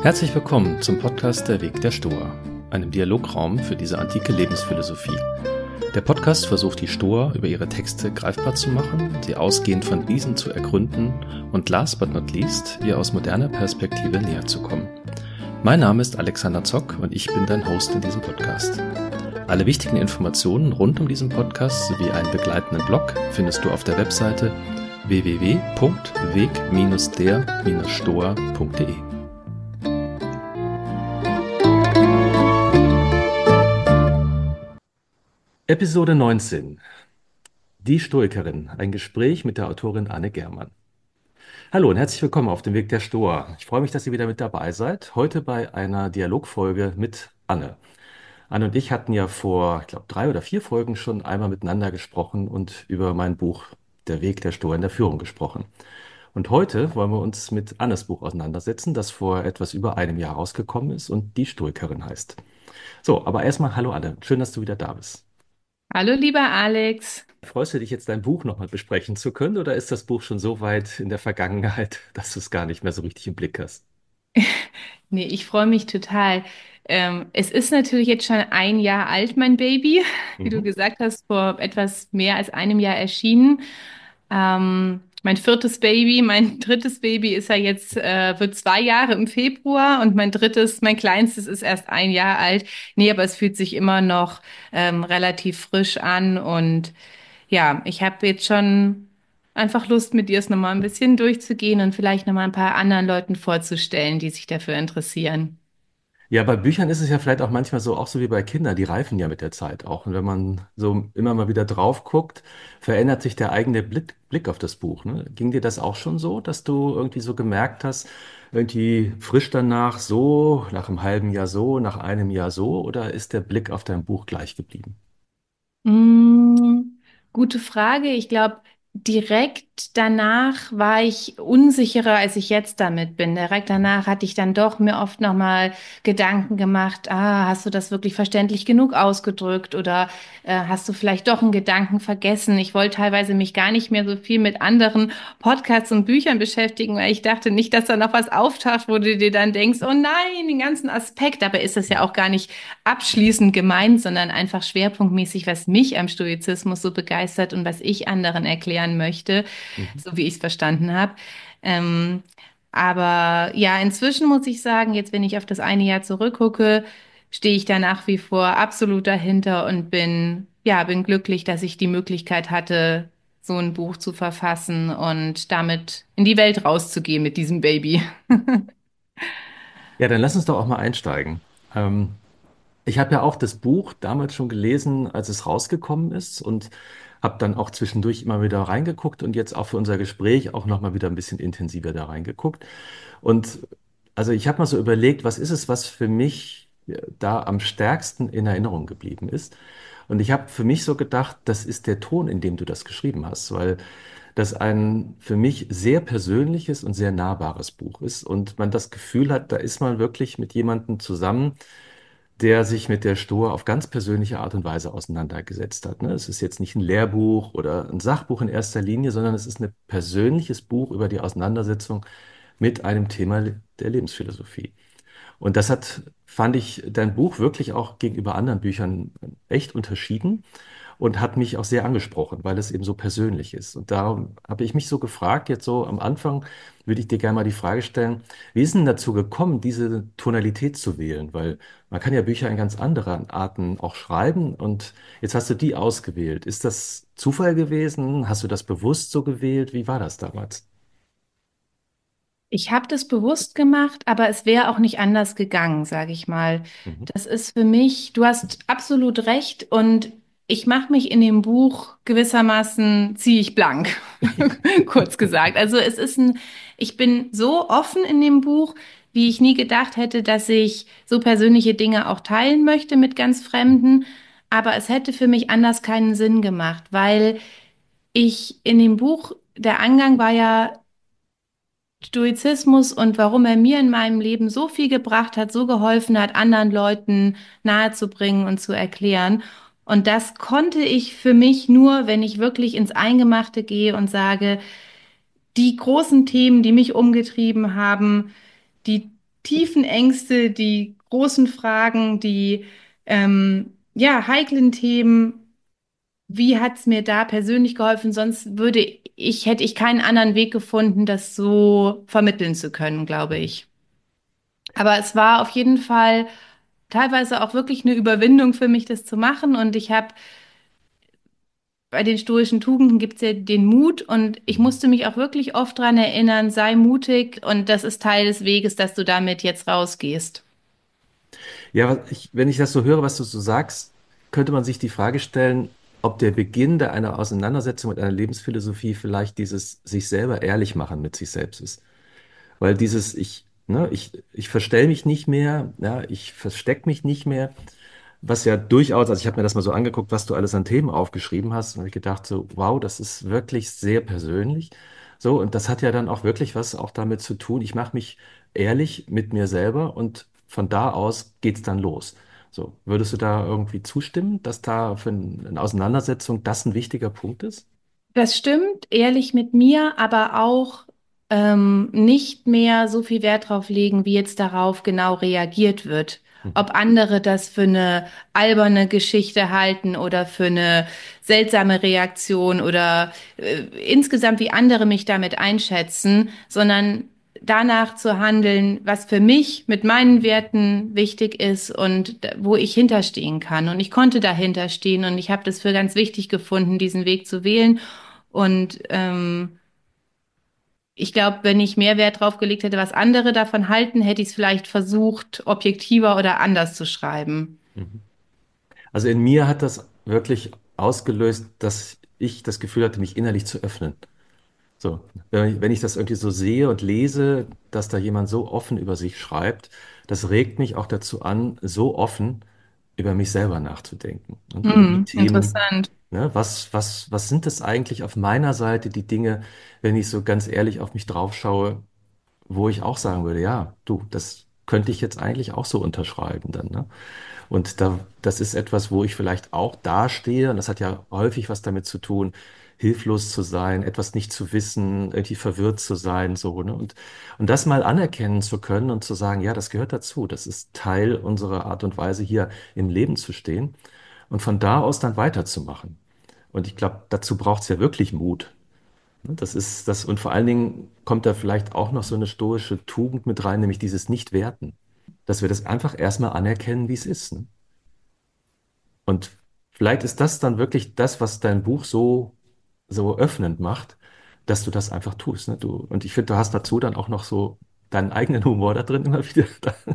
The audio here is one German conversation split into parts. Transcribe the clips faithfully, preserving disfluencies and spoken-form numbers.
Herzlich willkommen zum Podcast Der Weg der Stoa, einem Dialograum für diese antike Lebensphilosophie. Der Podcast versucht die Stoa über ihre Texte greifbar zu machen, sie ausgehend von diesen zu ergründen und last but not least, ihr aus moderner Perspektive näher zu kommen. Mein Name ist Alexander Zock und ich bin dein Host in diesem Podcast. Alle wichtigen Informationen rund um diesen Podcast sowie einen begleitenden Blog findest du auf der Webseite w w w punkt weg der stoa punkt de. Episode neunzehn. Die Stoikerin. Ein Gespräch mit der Autorin Anne Germann. Hallo und herzlich willkommen auf dem Weg der Stoa. Ich freue mich, dass ihr wieder mit dabei seid. Heute bei einer Dialogfolge mit Anne. Anne und ich hatten ja vor, ich glaube, drei oder vier Folgen schon einmal miteinander gesprochen und über mein Buch Der Weg der Stoa in der Führung gesprochen. Und heute wollen wir uns mit Annes Buch auseinandersetzen, das vor etwas über einem Jahr rausgekommen ist und Die Stoikerin heißt. So, aber erstmal hallo Anne. Schön, dass du wieder da bist. Hallo, lieber Alex. Freust du dich jetzt, dein Buch nochmal besprechen zu können, oder ist das Buch schon so weit in der Vergangenheit, dass du es gar nicht mehr so richtig im Blick hast? Nee, ich freue mich total. Ähm, es ist natürlich jetzt schon ein Jahr alt, mein Baby. Wie du Mhm. gesagt hast, vor etwas mehr als einem Jahr erschienen. Ähm, mein viertes Baby, mein drittes Baby ist ja jetzt, äh, wird zwei Jahre im Februar und mein drittes, mein kleinstes ist erst ein Jahr alt. Nee, aber es fühlt sich immer noch ähm, relativ frisch an und ja, ich habe jetzt schon einfach Lust, mit dir es nochmal ein bisschen durchzugehen und vielleicht nochmal ein paar anderen Leuten vorzustellen, die sich dafür interessieren. Ja, bei Büchern ist es ja vielleicht auch manchmal so, auch so wie bei Kindern, die reifen ja mit der Zeit auch. Und wenn man so immer mal wieder drauf guckt, verändert sich der eigene Blick, Blick auf das Buch, ne? Ging dir das auch schon so, dass du irgendwie so gemerkt hast, irgendwie frisch danach so, nach einem halben Jahr so, nach einem Jahr so, oder ist der Blick auf dein Buch gleich geblieben? Mm, Gute Frage. Ich glaube, direkt danach war ich unsicherer, als ich jetzt damit bin. Direkt danach hatte ich dann doch mir oft nochmal Gedanken gemacht, ah, hast du das wirklich verständlich genug ausgedrückt oder äh, hast du vielleicht doch einen Gedanken vergessen? Ich wollte teilweise mich gar nicht mehr so viel mit anderen Podcasts und Büchern beschäftigen, weil ich dachte nicht, dass da noch was auftaucht, wo du dir dann denkst, oh nein, den ganzen Aspekt. Dabei ist das ja auch gar nicht abschließend gemeint, sondern einfach schwerpunktmäßig, was mich am Stoizismus so begeistert und was ich anderen erklären möchte, Mhm. so wie ich es verstanden habe. Ähm, aber ja, inzwischen muss ich sagen, jetzt wenn ich auf das eine Jahr zurückgucke, stehe ich da nach wie vor absolut dahinter und bin, ja, bin glücklich, dass ich die Möglichkeit hatte, so ein Buch zu verfassen und damit in die Welt rauszugehen mit diesem Baby. Ja, dann lass uns doch auch mal einsteigen. Ähm, Ich habe ja auch das Buch damals schon gelesen, als es rausgekommen ist, und habe dann auch zwischendurch immer wieder reingeguckt und jetzt auch für unser Gespräch auch noch mal wieder ein bisschen intensiver da reingeguckt. Und also ich habe mal so überlegt, was ist es, was für mich äh, da am stärksten in Erinnerung geblieben ist. Und ich habe für mich so gedacht, das ist der Ton, in dem du das geschrieben hast, weil das ein für mich sehr persönliches und sehr nahbares Buch ist und man das Gefühl hat, da ist man wirklich mit jemandem zusammen, der sich mit der Stoa auf ganz persönliche Art und Weise auseinandergesetzt hat. Ne? Es ist jetzt nicht ein Lehrbuch oder ein Sachbuch in erster Linie, sondern es ist ein persönliches Buch über die Auseinandersetzung mit einem Thema der Lebensphilosophie. Und das hat, fand ich, dein Buch wirklich auch gegenüber anderen Büchern echt unterschieden und hat mich auch sehr angesprochen, weil es eben so persönlich ist. Und darum habe ich mich so gefragt, jetzt so am Anfang würde ich dir gerne mal die Frage stellen, wie ist denn dazu gekommen, diese Tonalität zu wählen? Weil man kann ja Bücher in ganz anderen Arten auch schreiben und jetzt hast du die ausgewählt. Ist das Zufall gewesen? Hast du das bewusst so gewählt? Wie war das damals? Ich habe das bewusst gemacht, aber es wäre auch nicht anders gegangen, sage ich mal. Mhm. Das ist für mich, du hast absolut recht und ich mache mich in dem Buch gewissermaßen, ziehe ich blank, kurz gesagt. Also es ist ein, ich bin so offen in dem Buch, wie ich nie gedacht hätte, dass ich so persönliche Dinge auch teilen möchte mit ganz Fremden. Aber es hätte für mich anders keinen Sinn gemacht, weil ich in dem Buch, der Angang war ja Stoizismus und warum er mir in meinem Leben so viel gebracht hat, so geholfen hat, anderen Leuten nahezubringen und zu erklären. Und das konnte ich für mich nur, wenn ich wirklich ins Eingemachte gehe und sage, die großen Themen, die mich umgetrieben haben, die tiefen Ängste, die großen Fragen, die ähm, ja, heiklen Themen. Wie hat es mir da persönlich geholfen? Sonst würde ich, hätte ich keinen anderen Weg gefunden, das so vermitteln zu können, glaube ich. Aber es war auf jeden Fall teilweise auch wirklich eine Überwindung für mich, das zu machen. Und ich habe bei den stoischen Tugenden gibt es ja den Mut und ich musste mich auch wirklich oft dran erinnern, sei mutig und das ist Teil des Weges, dass du damit jetzt rausgehst. Ja, was ich, wenn ich das so höre, was du so sagst, könnte man sich die Frage stellen, ob der Beginn der einer Auseinandersetzung mit einer Lebensphilosophie vielleicht dieses sich selber ehrlich machen mit sich selbst ist. Weil dieses ich, ne, ich, ich verstell mich nicht mehr, ja, ich versteck mich nicht mehr, was ja durchaus, also ich habe mir das mal so angeguckt, was du alles an Themen aufgeschrieben hast, und habe ich gedacht so, wow, das ist wirklich sehr persönlich. So, und das hat ja dann auch wirklich was auch damit zu tun. Ich mache mich ehrlich mit mir selber und von da aus geht's dann los. So, würdest du da irgendwie zustimmen, dass da für eine Auseinandersetzung das ein wichtiger Punkt ist? Das stimmt, ehrlich mit mir, aber auch ähm, nicht mehr so viel Wert drauf legen, wie jetzt darauf genau reagiert wird. Mhm. Ob andere das für eine alberne Geschichte halten oder für eine seltsame Reaktion oder äh, insgesamt, wie andere mich damit einschätzen, sondern danach zu handeln, was für mich mit meinen Werten wichtig ist und wo ich hinterstehen kann. Und ich konnte dahinter stehen und ich habe das für ganz wichtig gefunden, diesen Weg zu wählen. Und ähm, ich glaube, wenn ich mehr Wert drauf gelegt hätte, was andere davon halten, hätte ich es vielleicht versucht, objektiver oder anders zu schreiben. Mhm. Also in mir hat das wirklich ausgelöst, dass ich das Gefühl hatte, mich innerlich zu öffnen. So, wenn ich, wenn ich das irgendwie so sehe und lese, dass da jemand so offen über sich schreibt, das regt mich auch dazu an, so offen über mich selber nachzudenken und über die Hm, Themen. interessant. Ne, was, was, was sind das eigentlich auf meiner Seite, die Dinge, wenn ich so ganz ehrlich auf mich drauf schaue, wo ich auch sagen würde, ja, du, das könnte ich jetzt eigentlich auch so unterschreiben dann, ne? Und da, das ist etwas, wo ich vielleicht auch dastehe, und das hat ja häufig was damit zu tun, hilflos zu sein, etwas nicht zu wissen, irgendwie verwirrt zu sein, so, ne? Und, und das mal anerkennen zu können und zu sagen, ja, das gehört dazu, das ist Teil unserer Art und Weise, hier im Leben zu stehen und von da aus dann weiterzumachen. Und ich glaube, dazu braucht es ja wirklich Mut. Ne? Das ist das, und vor allen Dingen kommt da vielleicht auch noch so eine stoische Tugend mit rein, nämlich dieses Nicht-Werten. Dass wir das einfach erstmal anerkennen, wie es ist. Ne? Und vielleicht ist das dann wirklich das, was dein Buch so, so öffnend macht, dass du das einfach tust. Ne? Du, und ich finde, du hast dazu dann auch noch so deinen eigenen Humor da drin immer wieder.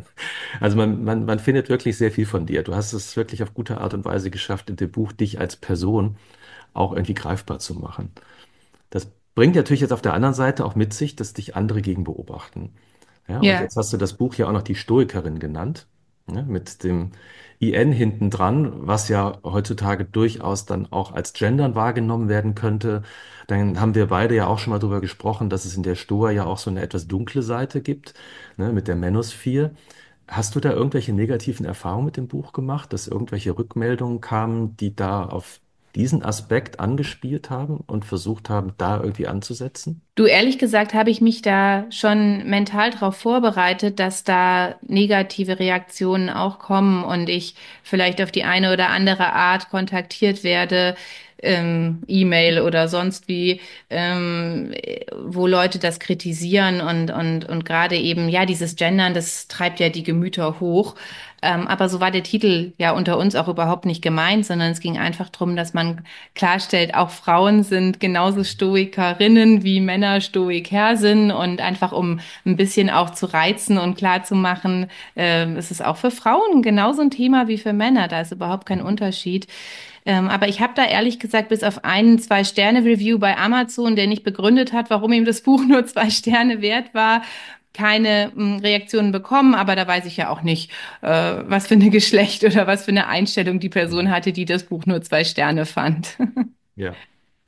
Also man, man, man findet wirklich sehr viel von dir. Du hast es wirklich auf gute Art und Weise geschafft, in dem Buch dich als Person auch irgendwie greifbar zu machen. Das bringt natürlich jetzt auf der anderen Seite auch mit sich, dass dich andere gegen beobachten. Ja, und Ja. jetzt hast du das Buch ja auch noch die Stoikerin genannt, ne, mit dem I N hinten dran, was ja heutzutage durchaus dann auch als Gendern wahrgenommen werden könnte. Dann haben wir beide ja auch schon mal darüber gesprochen, dass es in der Stoa ja auch so eine etwas dunkle Seite gibt, ne, mit der Manosphere. Hast du da irgendwelche negativen Erfahrungen mit dem Buch gemacht, dass irgendwelche Rückmeldungen kamen, die da auf diesen Aspekt angespielt haben und versucht haben, da irgendwie anzusetzen? Du, ehrlich gesagt, habe ich mich da schon mental darauf vorbereitet, dass da negative Reaktionen auch kommen und ich vielleicht auf die eine oder andere Art kontaktiert werde, ähm, E-Mail oder sonst wie, ähm, wo Leute das kritisieren und, und, und gerade eben, ja, dieses Gendern, das treibt ja die Gemüter hoch. Ähm, aber so war der Titel ja unter uns auch überhaupt nicht gemeint, sondern es ging einfach darum, dass man klarstellt, auch Frauen sind genauso Stoikerinnen wie Männer Stoiker sind und einfach um ein bisschen auch zu reizen und klarzumachen, ähm, es ist auch für Frauen genauso ein Thema wie für Männer, da ist überhaupt kein Unterschied. Ähm, aber ich habe da ehrlich gesagt bis auf einen Zwei-Sterne-Review bei Amazon, der nicht begründet hat, warum ihm das Buch nur zwei Sterne wert war, keine mh, Reaktionen bekommen, aber da weiß ich ja auch nicht, äh, was für eine Geschlecht oder was für eine Einstellung die Person hatte, die das Buch nur zwei Sterne fand. Ja.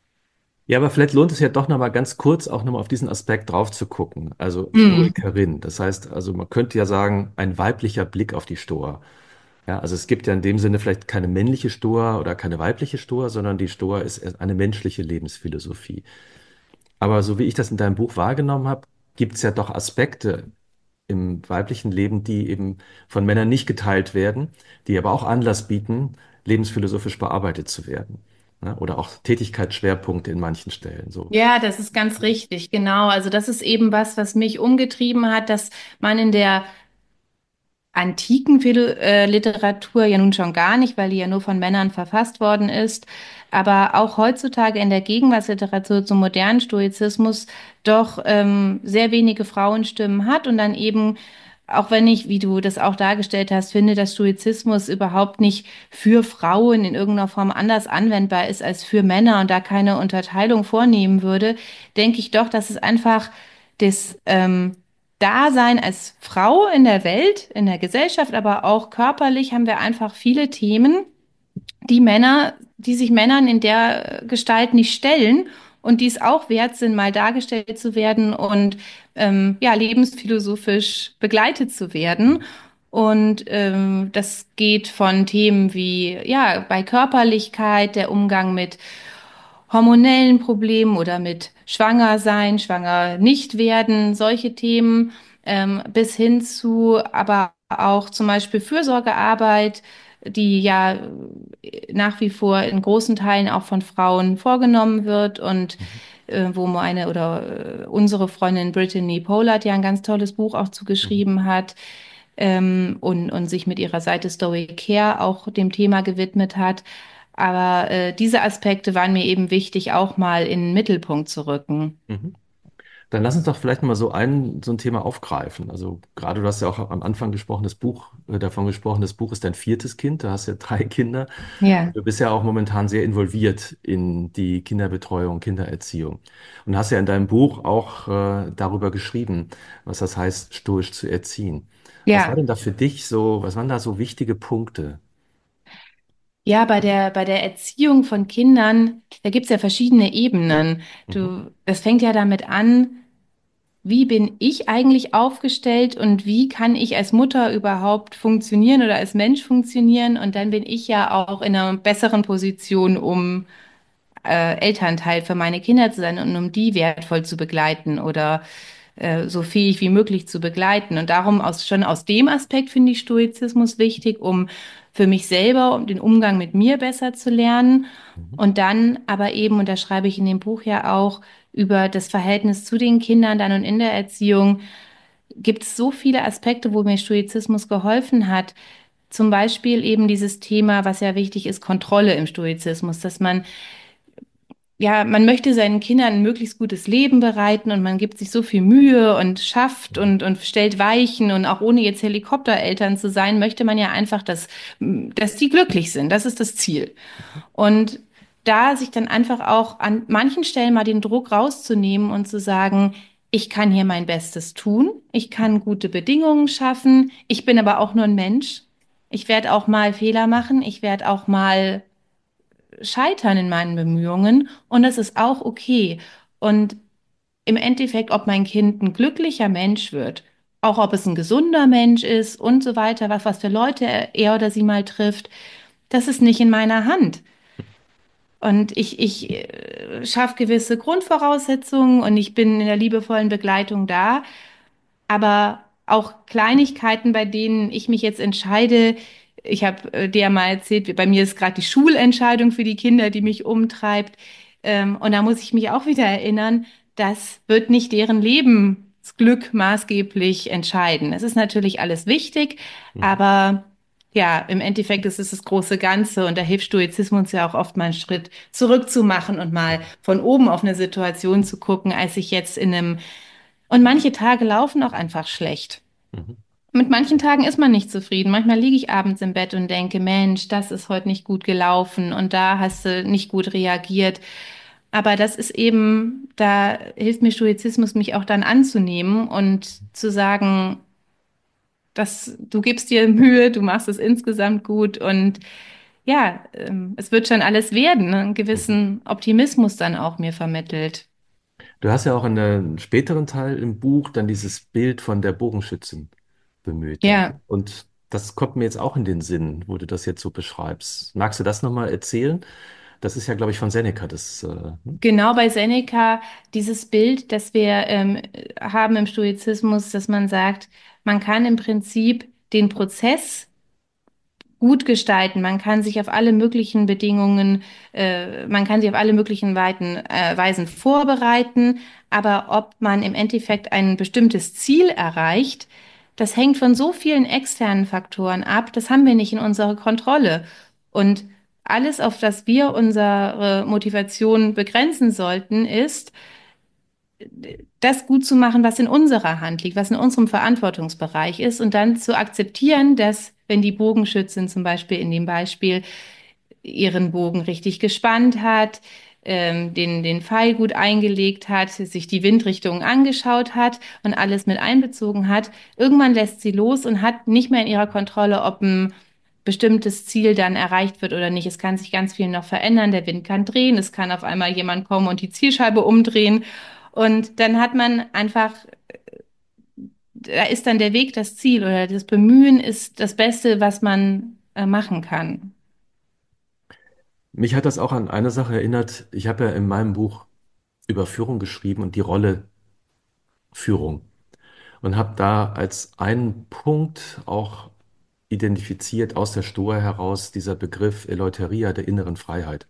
Ja, aber vielleicht lohnt es ja doch nochmal ganz kurz auch nochmal auf diesen Aspekt drauf zu gucken. Also Hm. Stoikerin. Das heißt, also man könnte ja sagen, ein weiblicher Blick auf die Stoa. Ja, also es gibt ja in dem Sinne vielleicht keine männliche Stoa oder keine weibliche Stoa, sondern die Stoa ist eine menschliche Lebensphilosophie. Aber so wie ich das in deinem Buch wahrgenommen habe, gibt es ja doch Aspekte im weiblichen Leben, die eben von Männern nicht geteilt werden, die aber auch Anlass bieten, lebensphilosophisch bearbeitet zu werden. Ne? Oder auch Tätigkeitsschwerpunkte in manchen Stellen. So. Ja, das ist ganz richtig, genau. Also das ist eben was, was mich umgetrieben hat, dass man in der antiken Philo äh, Literatur ja nun schon gar nicht, weil die ja nur von Männern verfasst worden ist, aber auch heutzutage in der Gegenwartsliteratur zum modernen Stoizismus doch ähm, sehr wenige Frauenstimmen hat und dann eben, auch wenn ich, wie du das auch dargestellt hast, finde, dass Stoizismus überhaupt nicht für Frauen in irgendeiner Form anders anwendbar ist als für Männer und da keine Unterteilung vornehmen würde, denke ich doch, dass es einfach das ähm, Dasein als Frau in der Welt, in der Gesellschaft, aber auch körperlich haben wir einfach viele Themen, die Männer, die sich Männern in der Gestalt nicht stellen und die es auch wert sind, mal dargestellt zu werden und ähm, ja, lebensphilosophisch begleitet zu werden. Und ähm, das geht von Themen wie, ja, bei Körperlichkeit, der Umgang mit hormonellen Problemen oder mit Schwanger sein, schwanger nicht werden, solche Themen, ähm, bis hin zu aber auch zum Beispiel Fürsorgearbeit, die ja äh, nach wie vor in großen Teilen auch von Frauen vorgenommen wird und Mhm. äh, wo meine oder äh, unsere Freundin Brittany Pollard ja ein ganz tolles Buch auch Mhm. zugeschrieben hat, ähm, und, und sich mit ihrer Seite Stoic Care auch dem Thema gewidmet hat. Aber äh, diese Aspekte waren mir eben wichtig, auch mal in den Mittelpunkt zu rücken. Mhm. Dann lass uns doch vielleicht mal so ein, so ein Thema aufgreifen. Also gerade du hast ja auch am Anfang gesprochen, das Buch, äh, davon gesprochen, das Buch ist dein viertes Kind, du hast ja drei Kinder. Ja, Du bist ja auch momentan sehr involviert in die Kinderbetreuung, Kindererziehung. Und hast ja in deinem Buch auch äh, darüber geschrieben, was das heißt, stoisch zu erziehen. Was war ja, denn da für dich so, was waren da so wichtige Punkte? ja, bei der, bei der Erziehung von Kindern, da gibt's ja verschiedene Ebenen. Mhm. Du, das fängt ja damit an, wie bin ich eigentlich aufgestellt und wie kann ich als Mutter überhaupt funktionieren oder als Mensch funktionieren? Und dann bin ich ja auch in einer besseren Position, um äh, Elternteil für meine Kinder zu sein und um die wertvoll zu begleiten oder äh, so fähig wie möglich zu begleiten. Und darum aus, schon aus dem Aspekt finde ich Stoizismus wichtig, um für mich selber, um den Umgang mit mir besser zu lernen. Mhm. Und dann aber eben, und da schreibe ich in dem Buch ja auch, über das Verhältnis zu den Kindern dann und in der Erziehung gibt es so viele Aspekte, wo mir Stoizismus geholfen hat. Zum Beispiel eben dieses Thema, was ja wichtig ist, Kontrolle im Stoizismus, dass man ja, man möchte seinen Kindern ein möglichst gutes Leben bereiten und man gibt sich so viel Mühe und schafft Mhm. und, und stellt Weichen und auch ohne jetzt Helikoptereltern zu sein, möchte man ja einfach, dass, dass die glücklich sind. Das ist das Ziel. Und da sich dann einfach auch an manchen Stellen mal den Druck rauszunehmen und zu sagen, ich kann hier mein Bestes tun, ich kann gute Bedingungen schaffen, ich bin aber auch nur ein Mensch. Ich werde auch mal Fehler machen, ich werde auch mal scheitern in meinen Bemühungen und das ist auch okay. Und im Endeffekt, ob mein Kind ein glücklicher Mensch wird, auch ob es ein gesunder Mensch ist und so weiter, was, was für Leute er, er oder sie mal trifft, das ist nicht in meiner Hand. Und ich, ich äh, schaffe gewisse Grundvoraussetzungen und ich bin in der liebevollen Begleitung da. Aber auch Kleinigkeiten, bei denen ich mich jetzt entscheide, ich habe äh, dir ja mal erzählt, bei mir ist gerade die Schulentscheidung für die Kinder, die mich umtreibt. Ähm, und da muss ich mich auch wieder erinnern, das wird nicht deren Lebensglück maßgeblich entscheiden. Es ist natürlich alles wichtig, Mhm. aber ja, im Endeffekt ist es das große Ganze und da hilft Stoizismus ja auch oft mal einen Schritt zurückzumachen und mal von oben auf eine Situation zu gucken, als ich jetzt in einem und manche Tage laufen auch einfach schlecht. Mhm. Mit manchen Tagen ist man nicht zufrieden. Manchmal liege ich abends im Bett und denke, Mensch, das ist heute nicht gut gelaufen und da hast du nicht gut reagiert. Aber das ist eben, da hilft mir Stoizismus, mich auch dann anzunehmen und zu sagen, dass du gibst dir Mühe, du machst es insgesamt gut und ja, ähm, es wird schon alles werden, ne? Einen Mhm. gewissen Optimismus dann auch mir vermittelt. Du hast ja auch in einem späteren Teil im Buch dann dieses Bild von der Bogenschützin bemüht. Ja. Ja. Und das kommt mir jetzt auch in den Sinn, wo du das jetzt so beschreibst. Magst du das nochmal erzählen? Das ist ja, glaube ich, von Seneca. Das, äh, hm? Genau bei Seneca dieses Bild, das wir ähm, haben im Stoizismus, dass man sagt, man kann im Prinzip den Prozess gut gestalten. Man kann sich auf alle möglichen Bedingungen, äh, man kann sich auf alle möglichen Weiten, äh, Weisen vorbereiten, aber ob man im Endeffekt ein bestimmtes Ziel erreicht, das hängt von so vielen externen Faktoren ab, das haben wir nicht in unserer Kontrolle. Und alles, auf das wir unsere Motivation begrenzen sollten, ist, das gut zu machen, was in unserer Hand liegt, was in unserem Verantwortungsbereich ist und dann zu akzeptieren, dass, wenn die Bogenschützin zum Beispiel in dem Beispiel ihren Bogen richtig gespannt hat, ähm, den, den Pfeil gut eingelegt hat, sich die Windrichtung angeschaut hat und alles mit einbezogen hat, irgendwann lässt sie los und hat nicht mehr in ihrer Kontrolle, ob ein bestimmtes Ziel dann erreicht wird oder nicht. Es kann sich ganz viel noch verändern. Der Wind kann drehen, es kann auf einmal jemand kommen und die Zielscheibe umdrehen. Und dann hat man einfach, da ist dann der Weg das Ziel oder das Bemühen ist das Beste, was man äh, machen kann. Mich hat das auch an eine Sache erinnert. Ich habe ja in meinem Buch über Führung geschrieben und die Rolle Führung und habe da als einen Punkt auch identifiziert aus der Stoa heraus dieser Begriff Eleutheria der inneren Freiheit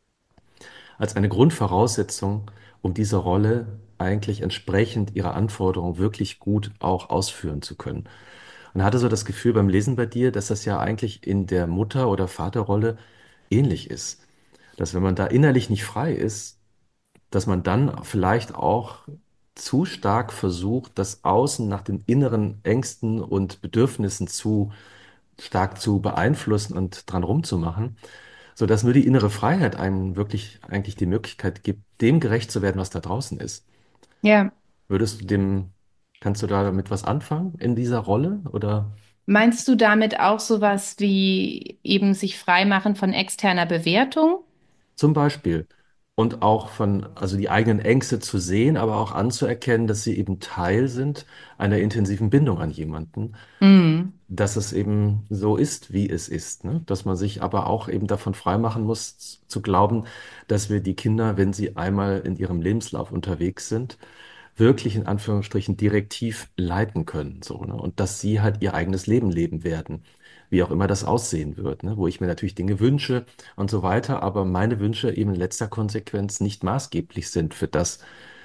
als eine Grundvoraussetzung, um diese Rolle eigentlich entsprechend ihrer Anforderungen wirklich gut auch ausführen zu können. Und hatte so das Gefühl beim Lesen bei dir, dass das ja eigentlich in der Mutter- oder Vaterrolle ähnlich ist. Dass wenn man da innerlich nicht frei ist, dass man dann vielleicht auch zu stark versucht, das Außen nach den inneren Ängsten und Bedürfnissen zu stark zu beeinflussen und dran rumzumachen, sodass nur die innere Freiheit einem wirklich eigentlich die Möglichkeit gibt, dem gerecht zu werden, was da draußen ist. Ja. Würdest du dem, kannst du da damit was anfangen in dieser Rolle oder Meinst du damit auch sowas wie eben sich freimachen von externer Bewertung? zum Beispiel und auch von, also die eigenen Ängste zu sehen, aber auch anzuerkennen, dass sie eben Teil sind einer intensiven Bindung an jemanden, Mm. dass es eben so ist, wie es ist, ne? Dass man sich aber auch eben davon freimachen muss, zu glauben, dass wir die Kinder, wenn sie einmal in ihrem Lebenslauf unterwegs sind, wirklich in Anführungsstrichen direktiv leiten können, so, ne? Und dass sie halt ihr eigenes Leben leben werden, wie auch immer das aussehen wird, ne? Wo ich mir natürlich Dinge wünsche und so weiter, aber meine Wünsche eben in letzter Konsequenz nicht maßgeblich sind für das,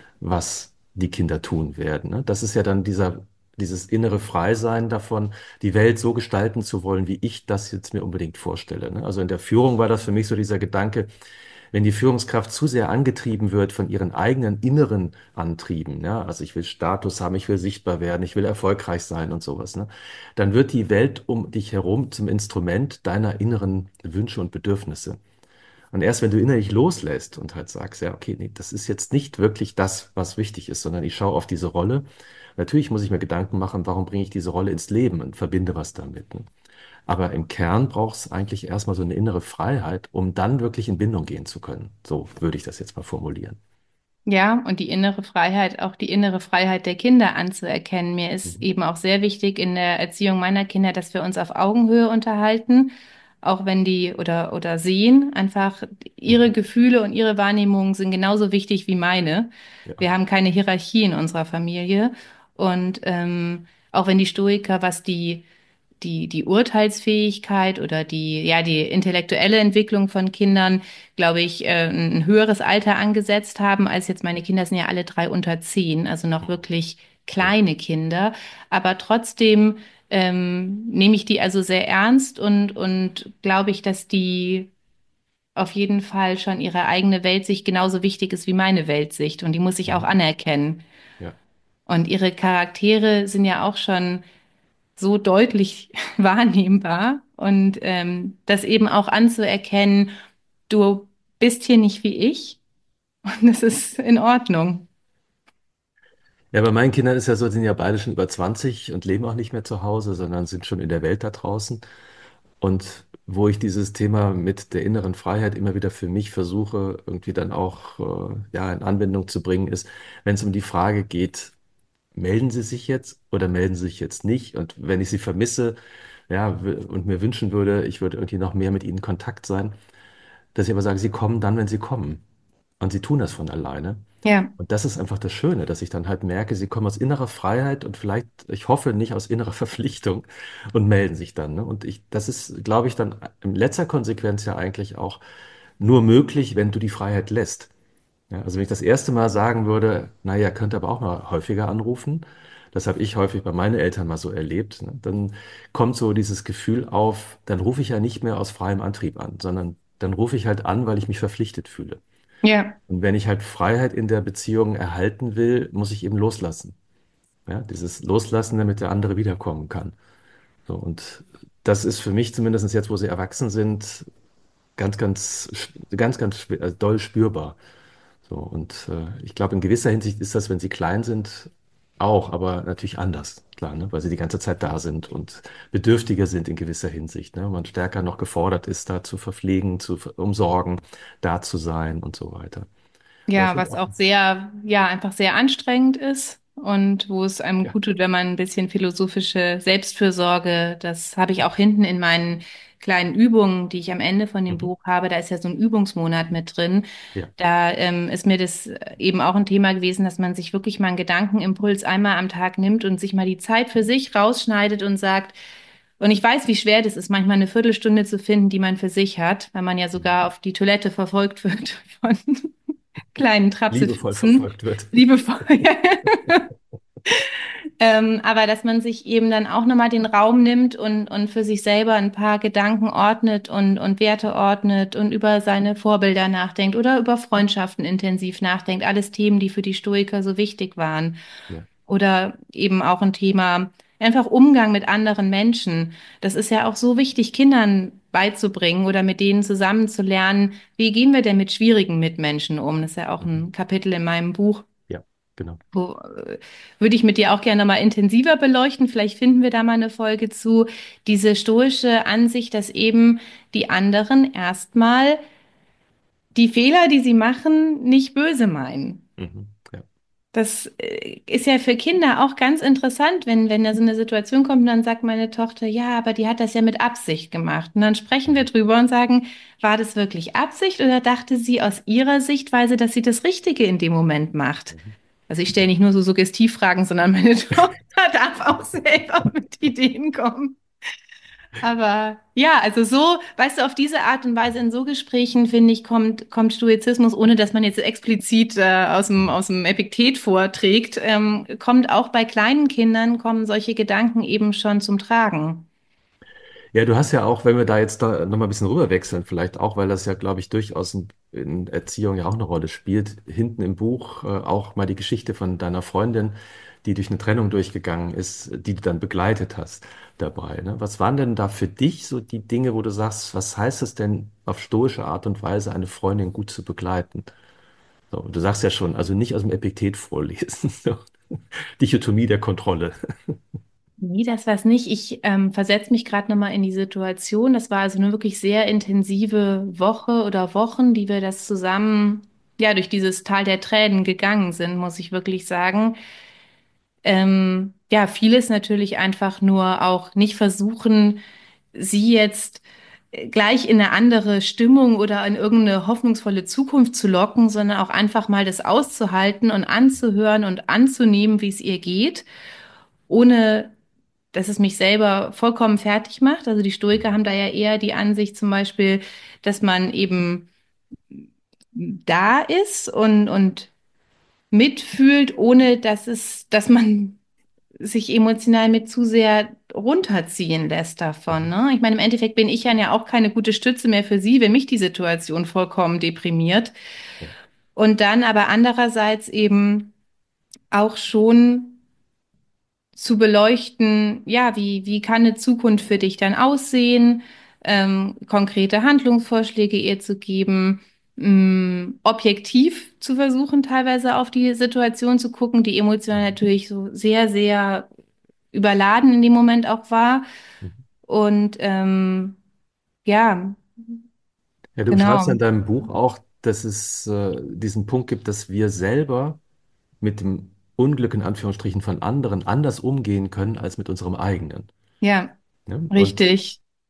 was die Kinder tun werden, ne? Das ist ja dann dieser dieses innere Freisein davon, die Welt so gestalten zu wollen, wie ich das jetzt mir unbedingt vorstelle, ne? Also in der Führung war das für mich so dieser Gedanke, wenn die Führungskraft zu sehr angetrieben wird von ihren eigenen inneren Antrieben, ja, also ich will Status haben, ich will sichtbar werden, ich will erfolgreich sein und sowas, ne, dann wird die Welt um dich herum zum Instrument deiner inneren Wünsche und Bedürfnisse. Und erst wenn du innerlich loslässt und halt sagst, ja, okay, nee, das ist jetzt nicht wirklich das, was wichtig ist, sondern ich schaue auf diese Rolle. Natürlich muss ich mir Gedanken machen, warum bringe ich diese Rolle ins Leben und verbinde was damit, ne? Aber im Kern braucht es eigentlich erstmal so eine innere Freiheit, um dann wirklich in Bindung gehen zu können. So würde ich das jetzt mal formulieren. Ja, und die innere Freiheit, auch die innere Freiheit der Kinder anzuerkennen. Mir ist Mhm. eben auch sehr wichtig in der Erziehung meiner Kinder, dass wir uns auf Augenhöhe unterhalten, auch wenn die oder oder sehen, einfach ihre Mhm. Gefühle und ihre Wahrnehmungen sind genauso wichtig wie meine. Ja, Wir haben keine Hierarchie in unserer Familie und ähm, auch wenn die Stoiker, was die die, die Urteilsfähigkeit oder die, ja, die intellektuelle Entwicklung von Kindern, glaube ich, äh, ein höheres Alter angesetzt haben, als jetzt meine Kinder sind ja alle drei unter zehn, also noch mhm. wirklich Ja, kleine Kinder. Aber trotzdem ähm, nehme ich die also sehr ernst und, und glaube ich, dass die auf jeden Fall schon ihre eigene Weltsicht genauso wichtig ist wie meine Weltsicht und die muss ich auch mhm. anerkennen. Ja. Und ihre Charaktere sind ja auch schon so deutlich wahrnehmbar und ähm, das eben auch anzuerkennen, du bist hier nicht wie ich und das ist in Ordnung. Ja, bei meinen Kindern ist ja so, die sind ja beide schon über zwanzig und leben auch nicht mehr zu Hause, sondern sind schon in der Welt da draußen. Und wo ich dieses Thema mit der inneren Freiheit immer wieder für mich versuche, irgendwie dann auch äh, ja, in Anwendung zu bringen, ist, wenn es um die Frage geht, melden Sie sich jetzt oder melden Sie sich jetzt nicht? Und wenn ich Sie vermisse, ja, w- und mir wünschen würde, ich würde irgendwie noch mehr mit Ihnen in Kontakt sein, dass ich aber sage, Sie kommen dann, wenn Sie kommen. und sie tun das von alleine. Ja, Und das ist einfach das Schöne, dass ich dann halt merke, sie kommen aus innerer Freiheit und vielleicht, ich hoffe, nicht aus innerer Verpflichtung und melden sich dann. Ne? Und ich, das ist, glaube ich, dann in letzter Konsequenz ja eigentlich auch nur möglich, wenn du die Freiheit lässt. Ja, also wenn ich das erste Mal sagen würde, naja, könnt aber auch mal häufiger anrufen, das habe ich häufig bei meinen Eltern mal so erlebt, ne? Dann kommt so dieses Gefühl auf, dann rufe ich ja nicht mehr aus freiem Antrieb an, sondern dann rufe ich halt an, weil ich mich verpflichtet fühle. ja, Und wenn ich halt Freiheit in der Beziehung erhalten will, muss ich eben loslassen. Ja, dieses Loslassen, damit der andere wiederkommen kann. So, und das ist für mich zumindest jetzt, wo sie erwachsen sind, ganz, ganz, ganz, ganz schwer- also doll spürbar. So, und äh, ich glaube, in gewisser Hinsicht ist das, wenn sie klein sind, auch, aber natürlich anders, klar, ne? Weil sie die ganze Zeit da sind und bedürftiger sind in gewisser Hinsicht, ne? Man stärker noch gefordert ist, da zu verpflegen, zu ver- umsorgen, da zu sein und so weiter. Aber ich ja, finde was auch, auch sehr, ja, einfach sehr anstrengend ist und wo es einem ja, gut tut, wenn man ein bisschen philosophische Selbstfürsorge, das habe ich auch hinten in meinen kleinen Übungen, die ich am Ende von dem mhm, Buch habe, da ist ja so ein Übungsmonat mit drin. ja, Da ähm, ist mir das eben auch ein Thema gewesen, dass man sich wirklich mal einen Gedankenimpuls einmal am Tag nimmt und sich mal die Zeit für sich rausschneidet und sagt, und ich weiß, wie schwer das ist, manchmal eine Viertelstunde zu finden, die man für sich hat, weil man ja sogar mhm, auf die Toilette verfolgt wird von kleinen liebevoll Trapsefüßen. verfolgt wird. Liebevoll. Ähm, aber dass man sich eben dann auch nochmal den Raum nimmt und, und für sich selber ein paar Gedanken ordnet und, und Werte ordnet und über seine Vorbilder nachdenkt oder über Freundschaften intensiv nachdenkt. Alles Themen, die für die Stoiker so wichtig waren. Ja, Oder eben auch ein Thema, einfach Umgang mit anderen Menschen. Das ist ja auch so wichtig, Kindern beizubringen oder mit denen zusammen zu lernen, wie gehen wir denn mit schwierigen Mitmenschen um? Das ist ja auch mhm, ein Kapitel in meinem Buch. ja, genau. Wo, äh, würde ich mit dir auch gerne mal intensiver beleuchten. Vielleicht finden wir da mal eine Folge zu. Diese stoische Ansicht, dass eben die anderen erstmal die Fehler, die sie machen, nicht böse meinen. Mhm, ja, Das äh, ist ja für Kinder auch ganz interessant, wenn, wenn da so eine Situation kommt und dann sagt meine Tochter, ja, aber die hat das ja mit Absicht gemacht. Und dann sprechen wir mhm, drüber und sagen, war das wirklich Absicht oder dachte sie aus ihrer Sichtweise, dass sie das Richtige in dem Moment macht? mhm. Also ich stelle nicht nur so Suggestivfragen, sondern meine Tochter darf auch selber mit Ideen kommen. Aber ja, also so, weißt du, auf diese Art und Weise in so Gesprächen, finde ich, kommt, kommt Stoizismus, ohne dass man jetzt explizit äh, aus dem, Mhm. aus dem Epiktet vorträgt, ähm, kommt auch bei kleinen Kindern, kommen solche Gedanken eben schon zum Tragen. Ja, du hast ja auch, wenn wir da jetzt da nochmal ein bisschen rüberwechseln, vielleicht auch, weil das ja, glaube ich, durchaus in, in Erziehung ja auch eine Rolle spielt, hinten im Buch äh, auch mal die Geschichte von deiner Freundin, die durch eine Trennung durchgegangen ist, die du dann begleitet hast dabei. Ne? Was waren denn da für dich so die Dinge, wo du sagst, was heißt es denn auf stoische Art und Weise, eine Freundin gut zu begleiten? So, du sagst ja schon, also nicht aus dem Epiktet vorlesen. So. Dichotomie der Kontrolle. Nee, das war's nicht. Ich ähm, versetze mich gerade nochmal in die Situation. Das war also eine wirklich sehr intensive Woche oder Wochen, die wir das zusammen, ja, durch dieses Tal der Tränen gegangen sind, muss ich wirklich sagen. Ähm, ja, vieles natürlich einfach nur auch nicht versuchen, sie jetzt äh, gleich in eine andere Stimmung oder in irgendeine hoffnungsvolle Zukunft zu locken, sondern auch einfach mal das auszuhalten und anzuhören und anzunehmen, wie es ihr geht, ohne dass es mich selber vollkommen fertig macht. Also die Stoiker haben da ja eher die Ansicht zum Beispiel, dass man eben da ist und, und mitfühlt, ohne dass es, dass man sich emotional mit zu sehr runterziehen lässt davon. Mhm. Ne? Ich meine, im Endeffekt bin ich ja auch keine gute Stütze mehr für sie, wenn mich die Situation vollkommen deprimiert. Ja. Und dann aber andererseits eben auch schon zu beleuchten, ja, wie, wie kann eine Zukunft für dich dann aussehen, ähm, konkrete Handlungsvorschläge ihr zu geben, mh, objektiv zu versuchen, teilweise auf die Situation zu gucken, die emotional Mhm. natürlich so sehr, sehr überladen in dem Moment auch war. Mhm. Und ähm, ja, Ja, du beschreibst ja genau. in deinem Buch auch, dass es äh, diesen Punkt gibt, dass wir selber mit dem Unglück in Anführungsstrichen von anderen anders umgehen können als mit unserem eigenen. Ja, Ne? Und richtig.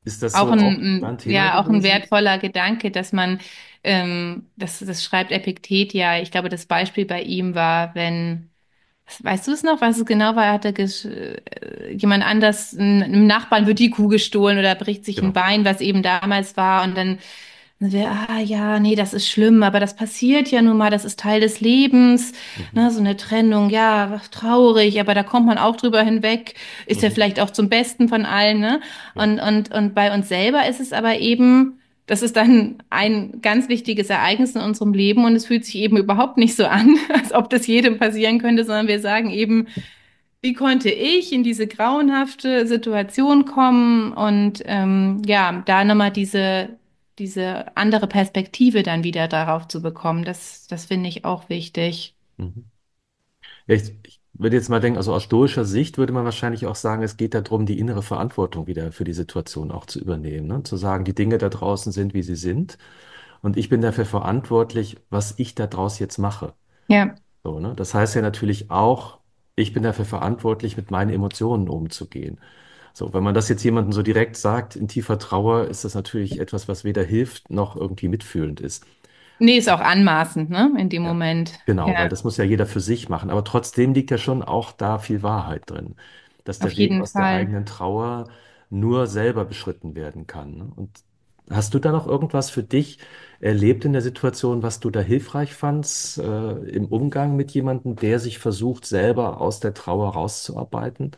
Ist das Auch so auch ein, dein ein, Thema ja, auch ein gewesen? wertvoller Gedanke, dass man, ähm, das, das schreibt Epiktet ja, ich glaube, das Beispiel bei ihm war, wenn, weißt du es noch, was es genau war? Er hatte gesch- äh, jemand anders, ein- einem Nachbarn wird die Kuh gestohlen oder bricht sich ein Genau. Bein, was eben damals war. Und dann, dann wir, ah ja, nee, das ist schlimm, aber das passiert ja nun mal, das ist Teil des Lebens. Mhm. Ne, so eine Trennung, ja, traurig, aber da kommt man auch drüber hinweg. Ist ja Mhm. vielleicht auch zum Besten von allen, ne? Ja. Und, und, und bei uns selber ist es aber eben, das ist dann ein ganz wichtiges Ereignis in unserem Leben und es fühlt sich eben überhaupt nicht so an, als ob das jedem passieren könnte, sondern wir sagen eben, wie konnte ich in diese grauenhafte Situation kommen und ähm, ja, da nochmal diese, diese andere Perspektive dann wieder darauf zu bekommen, das, das finde ich auch wichtig. Mhm. Ja, ich, ich würde jetzt mal denken, also aus stoischer Sicht würde man wahrscheinlich auch sagen, es geht darum, die innere Verantwortung wieder für die Situation auch zu übernehmen, ne? Zu sagen, die Dinge da draußen sind, wie sie sind. Und ich bin dafür verantwortlich, was ich da draus jetzt mache. Ja. So, ne? Das heißt ja natürlich auch, ich bin dafür verantwortlich, mit meinen Emotionen umzugehen. So, wenn man das jetzt jemandem so direkt sagt, in tiefer Trauer, ist das natürlich etwas, was weder hilft noch irgendwie mitfühlend ist. Nee, ist auch anmaßend, ne, in dem Ja, Moment. genau, weil Ja, das muss ja jeder für sich machen. Aber trotzdem liegt ja schon auch da viel Wahrheit drin, dass auf der Weg jeden aus der Fall. eigenen Trauer nur selber beschritten werden kann. Ne? Und hast du da noch irgendwas für dich erlebt in der Situation, was du da hilfreich fandst, äh, im Umgang mit jemandem, der sich versucht, selber aus der Trauer rauszuarbeiten?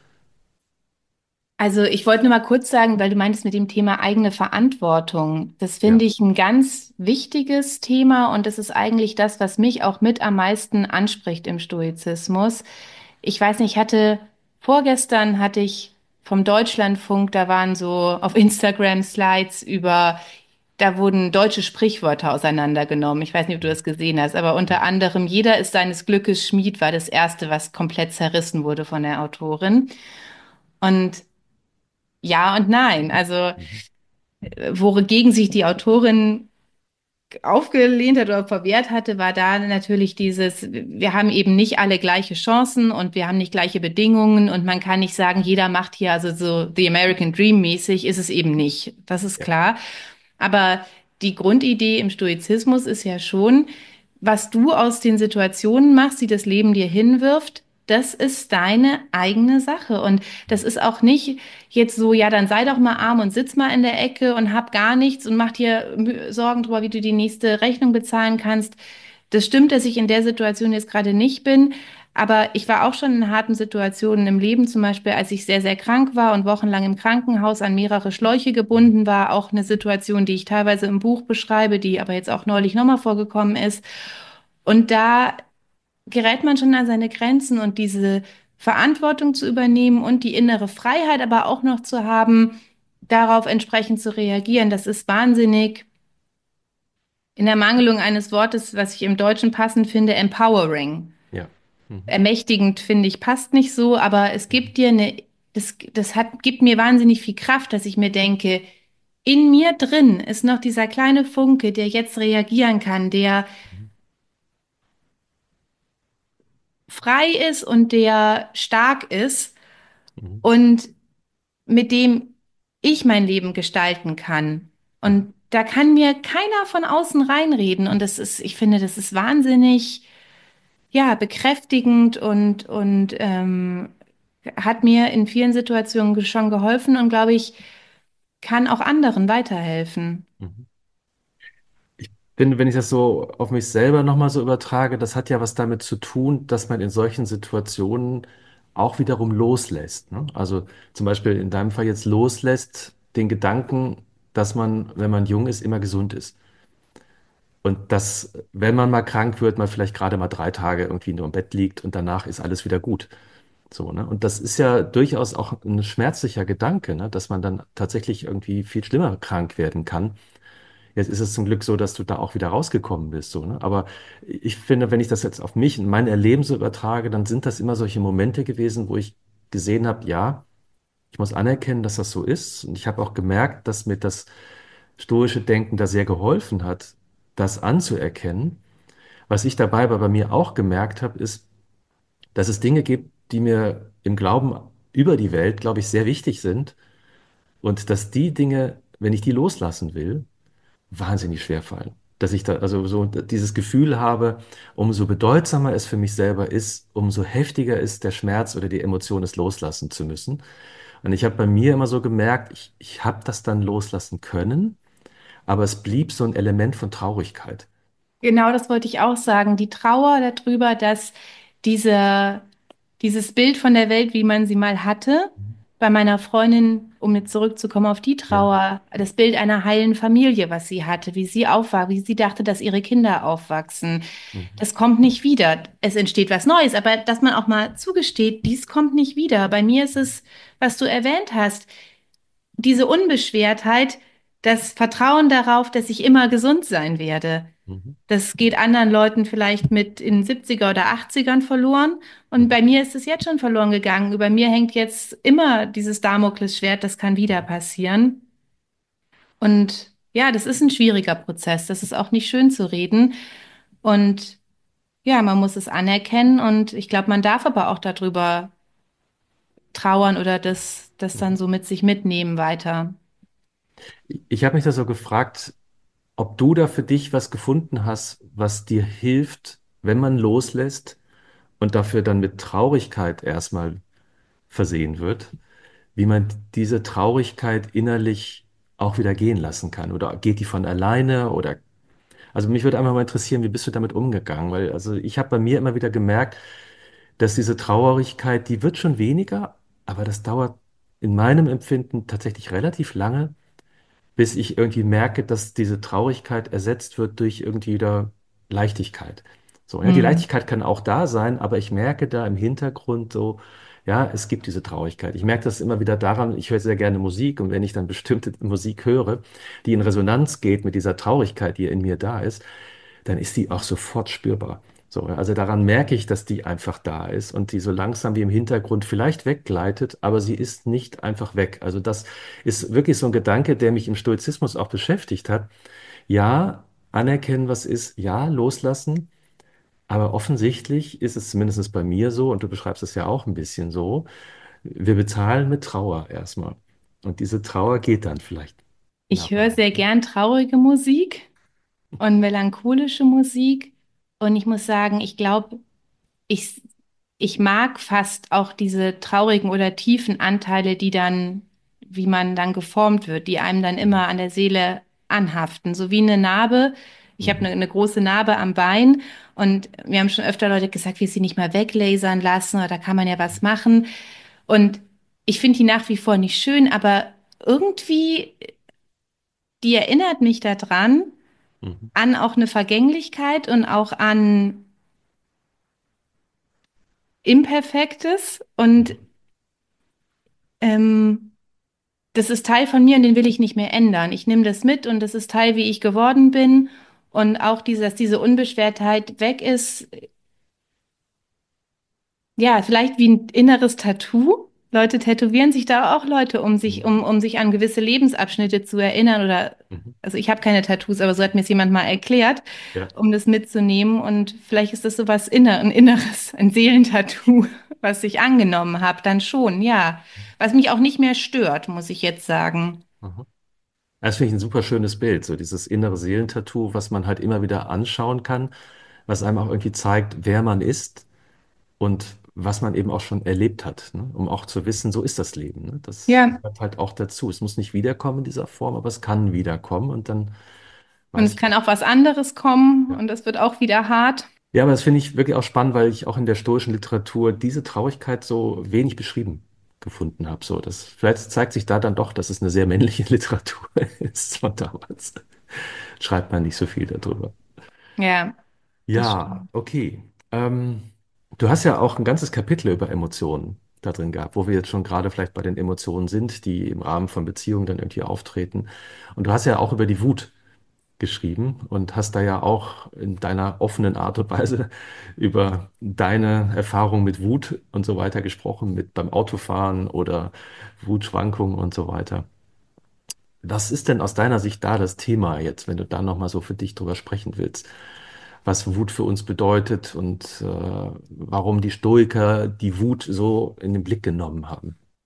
Also ich wollte nur mal kurz sagen, weil du meintest mit dem Thema eigene Verantwortung. Das finde Ja. ich ein ganz wichtiges Thema und das ist eigentlich das, was mich auch mit am meisten anspricht im Stoizismus. Ich weiß nicht, ich hatte vorgestern hatte ich vom Deutschlandfunk, da waren so auf Instagram Slides über, da wurden deutsche Sprichwörter auseinandergenommen. Ich weiß nicht, ob du das gesehen hast, aber unter anderem, jeder ist seines Glückes Schmied, war das erste, was komplett zerrissen wurde von der Autorin. Und ja und nein. Also, Mhm. äh, wogegen sich die Autorin aufgelehnt hat oder verwehrt hatte, war da natürlich dieses, wir haben eben nicht alle gleiche Chancen und wir haben nicht gleiche Bedingungen und man kann nicht sagen, jeder macht hier, also so The American Dream mäßig ist es eben nicht. Das ist Ja. klar. Aber die Grundidee im Stoizismus ist ja schon, was du aus den Situationen machst, die das Leben dir hinwirft, das ist deine eigene Sache. Und das ist auch nicht jetzt so, ja, dann sei doch mal arm und sitz mal in der Ecke und hab gar nichts und mach dir Mü- Sorgen drüber, wie du die nächste Rechnung bezahlen kannst. Das stimmt, dass ich in der Situation jetzt gerade nicht bin. Aber ich war auch schon in harten Situationen im Leben, zum Beispiel, als ich sehr, sehr krank war und wochenlang im Krankenhaus an mehrere Schläuche gebunden war. Auch eine Situation, die ich teilweise im Buch beschreibe, die aber jetzt auch neulich nochmal vorgekommen ist. Und da gerät man schon an seine Grenzen und diese Verantwortung zu übernehmen und die innere Freiheit aber auch noch zu haben, darauf entsprechend zu reagieren. Das ist wahnsinnig in der Mangelung eines Wortes, was ich im Deutschen passend finde, empowering. Ja. Mhm. Ermächtigend finde ich passt nicht so, aber es Mhm. gibt dir eine, das, das hat, gibt mir wahnsinnig viel Kraft, dass ich mir denke, in mir drin ist noch dieser kleine Funke, der jetzt reagieren kann, der Mhm. frei ist und der stark ist Mhm. und mit dem ich mein Leben gestalten kann. Mhm. Und da kann mir keiner von außen reinreden. Und das ist, ich finde, das ist wahnsinnig, ja, bekräftigend und, und ähm, hat mir in vielen Situationen schon geholfen und glaube ich, kann auch anderen weiterhelfen. Mhm. Ich finde, wenn ich das so auf mich selber nochmal so übertrage, das hat ja was damit zu tun, dass man in solchen Situationen auch wiederum loslässt. Ne? Also zum Beispiel in deinem Fall jetzt loslässt den Gedanken, dass man, wenn man jung ist, immer gesund ist. Und dass, wenn man mal krank wird, man vielleicht gerade mal drei Tage irgendwie nur im Bett liegt und danach ist alles wieder gut. So, ne? Und das ist ja durchaus auch ein schmerzlicher Gedanke, ne? Dass man dann tatsächlich irgendwie viel schlimmer krank werden kann. Jetzt ist es zum Glück so, dass du da auch wieder rausgekommen bist, so, ne? Aber ich finde, wenn ich das jetzt auf mich und mein Erleben so übertrage, dann sind das immer solche Momente gewesen, wo ich gesehen habe, ja, ich muss anerkennen, dass das so ist. Und ich habe auch gemerkt, dass mir das stoische Denken da sehr geholfen hat, das anzuerkennen. Was ich dabei aber bei mir auch gemerkt habe, ist, dass es Dinge gibt, die mir im Glauben über die Welt, glaube ich, sehr wichtig sind Und dass die Dinge, wenn ich die loslassen will, wahnsinnig schwer fallen. Dass ich da also so dieses Gefühl habe, umso bedeutsamer es für mich selber ist, umso heftiger ist der Schmerz oder die Emotion, es loslassen zu müssen. Und ich habe bei mir immer so gemerkt, ich, ich habe das dann loslassen können, aber es blieb so ein Element von Traurigkeit. Genau, das wollte ich auch sagen. Die Trauer darüber, dass diese, dieses Bild von der Welt, wie man sie mal hatte, bei meiner Freundin, um jetzt zurückzukommen auf die Ja. Trauer, das Bild einer heilen Familie, was sie hatte, wie sie aufwach, wie sie dachte, dass ihre Kinder aufwachsen, Mhm. das kommt nicht wieder. Es entsteht was Neues, aber dass man auch mal zugesteht, dies kommt nicht wieder. Bei mir ist es, was du erwähnt hast, diese Unbeschwertheit, das Vertrauen darauf, dass ich immer gesund sein werde. Mhm. Das geht anderen Leuten vielleicht mit in den siebziger oder achtzigern verloren. Und Mhm. bei mir ist es jetzt schon verloren gegangen. Über mir hängt jetzt immer dieses Damoklesschwert, das kann wieder passieren. Und ja, das ist ein schwieriger Prozess. Das ist auch nicht schön zu reden. Und ja, man muss es anerkennen. Und ich glaube, man darf aber auch darüber trauern oder das, das dann Mhm. so mit sich mitnehmen weiter. Ich habe mich da so gefragt, ob du da für dich was gefunden hast, was dir hilft, wenn man loslässt und dafür dann mit Traurigkeit erstmal versehen wird, wie man diese Traurigkeit innerlich auch wieder gehen lassen kann. Oder geht die von alleine? Oder also mich würde einfach mal interessieren, wie bist du damit umgegangen? Weil also ich habe bei mir immer wieder gemerkt, dass diese Traurigkeit, die wird schon weniger, aber das dauert in meinem Empfinden tatsächlich relativ lange, bis ich irgendwie merke, dass diese Traurigkeit ersetzt wird durch irgendwie wieder Leichtigkeit. So, ja, die Hm. Leichtigkeit kann auch da sein, aber ich merke da im Hintergrund so, ja, es gibt diese Traurigkeit. Ich merke das immer wieder daran, ich höre sehr gerne Musik und wenn ich dann bestimmte Musik höre, die in Resonanz geht mit dieser Traurigkeit, die in mir da ist, dann ist die auch sofort spürbar. So, ja, also daran merke ich, dass die einfach da ist und die so langsam wie im Hintergrund vielleicht weggleitet, aber sie ist nicht einfach weg. Also das ist wirklich so ein Gedanke, der mich im Stoizismus auch beschäftigt hat. Ja, anerkennen, was ist, ja, loslassen, aber offensichtlich ist es zumindest bei mir so, und du beschreibst es ja auch ein bisschen so, wir bezahlen mit Trauer erstmal. Und diese Trauer geht dann vielleicht Ich nach und höre nach. sehr gern traurige Musik und melancholische Musik. Und ich muss sagen, ich glaube, ich, ich mag fast auch diese traurigen oder tiefen Anteile, die dann, wie man dann geformt wird, die einem dann Mhm. immer an der Seele anhaften. So wie eine Narbe. Ich habe Mhm. eine, eine große Narbe am Bein und mir haben schon öfter Leute gesagt, wir sie nicht mal weglasern lassen oder da kann man ja was machen. Und ich finde die nach wie vor nicht schön, aber irgendwie, die erinnert mich daran, Mhm. an auch eine Vergänglichkeit und auch an Imperfektes. Und Mhm. ähm, das ist Teil von mir und den will ich nicht mehr ändern. Ich nehme das mit und das ist Teil, wie ich geworden bin. Und auch diese, dass diese Unbeschwertheit weg ist, ja, vielleicht wie ein inneres Tattoo. Leute tätowieren sich da auch Leute, um sich, Mhm. um, um sich an gewisse Lebensabschnitte zu erinnern oder, Mhm. also ich habe keine Tattoos, aber so hat mir es jemand mal erklärt, Ja. um das mitzunehmen. Und vielleicht ist das so was inner, ein inneres, ein Seelentattoo, was ich angenommen habe, dann schon, ja. Was mich auch nicht mehr stört, muss ich jetzt sagen. Mhm. Das finde ich ein super schönes Bild, so dieses innere Seelentattoo, was man halt immer wieder anschauen kann, was einem auch irgendwie zeigt, wer man ist und was man eben auch schon erlebt hat, ne? Um auch zu wissen, so ist das Leben, ne? Das Ja, gehört halt auch dazu. Es muss nicht wiederkommen in dieser Form, aber es kann wiederkommen und dann und weiß es ich kann auch. auch was anderes kommen Ja. und das wird auch wieder hart. Ja, aber das finde ich wirklich auch spannend, weil ich auch in der stoischen Literatur diese Traurigkeit so wenig beschrieben gefunden habe. So, das, vielleicht zeigt sich da dann doch, dass es eine sehr männliche Literatur ist von damals. Schreibt man nicht so viel darüber. Ja, das Ja, stimmt. okay. Ähm, du hast ja auch ein ganzes Kapitel über Emotionen da drin gehabt, wo wir jetzt schon gerade vielleicht bei den Emotionen sind, die im Rahmen von Beziehungen dann irgendwie auftreten. Und du hast ja auch über die Wut geschrieben und hast da ja auch in deiner offenen Art und Weise über deine Erfahrung mit Wut und so weiter gesprochen, mit beim Autofahren oder Wutschwankungen und so weiter. Was ist denn aus deiner Sicht da das Thema jetzt, wenn du da nochmal so für dich drüber sprechen willst? Was Wut für uns bedeutet und äh, warum die Stoiker die Wut so in den Blick genommen haben?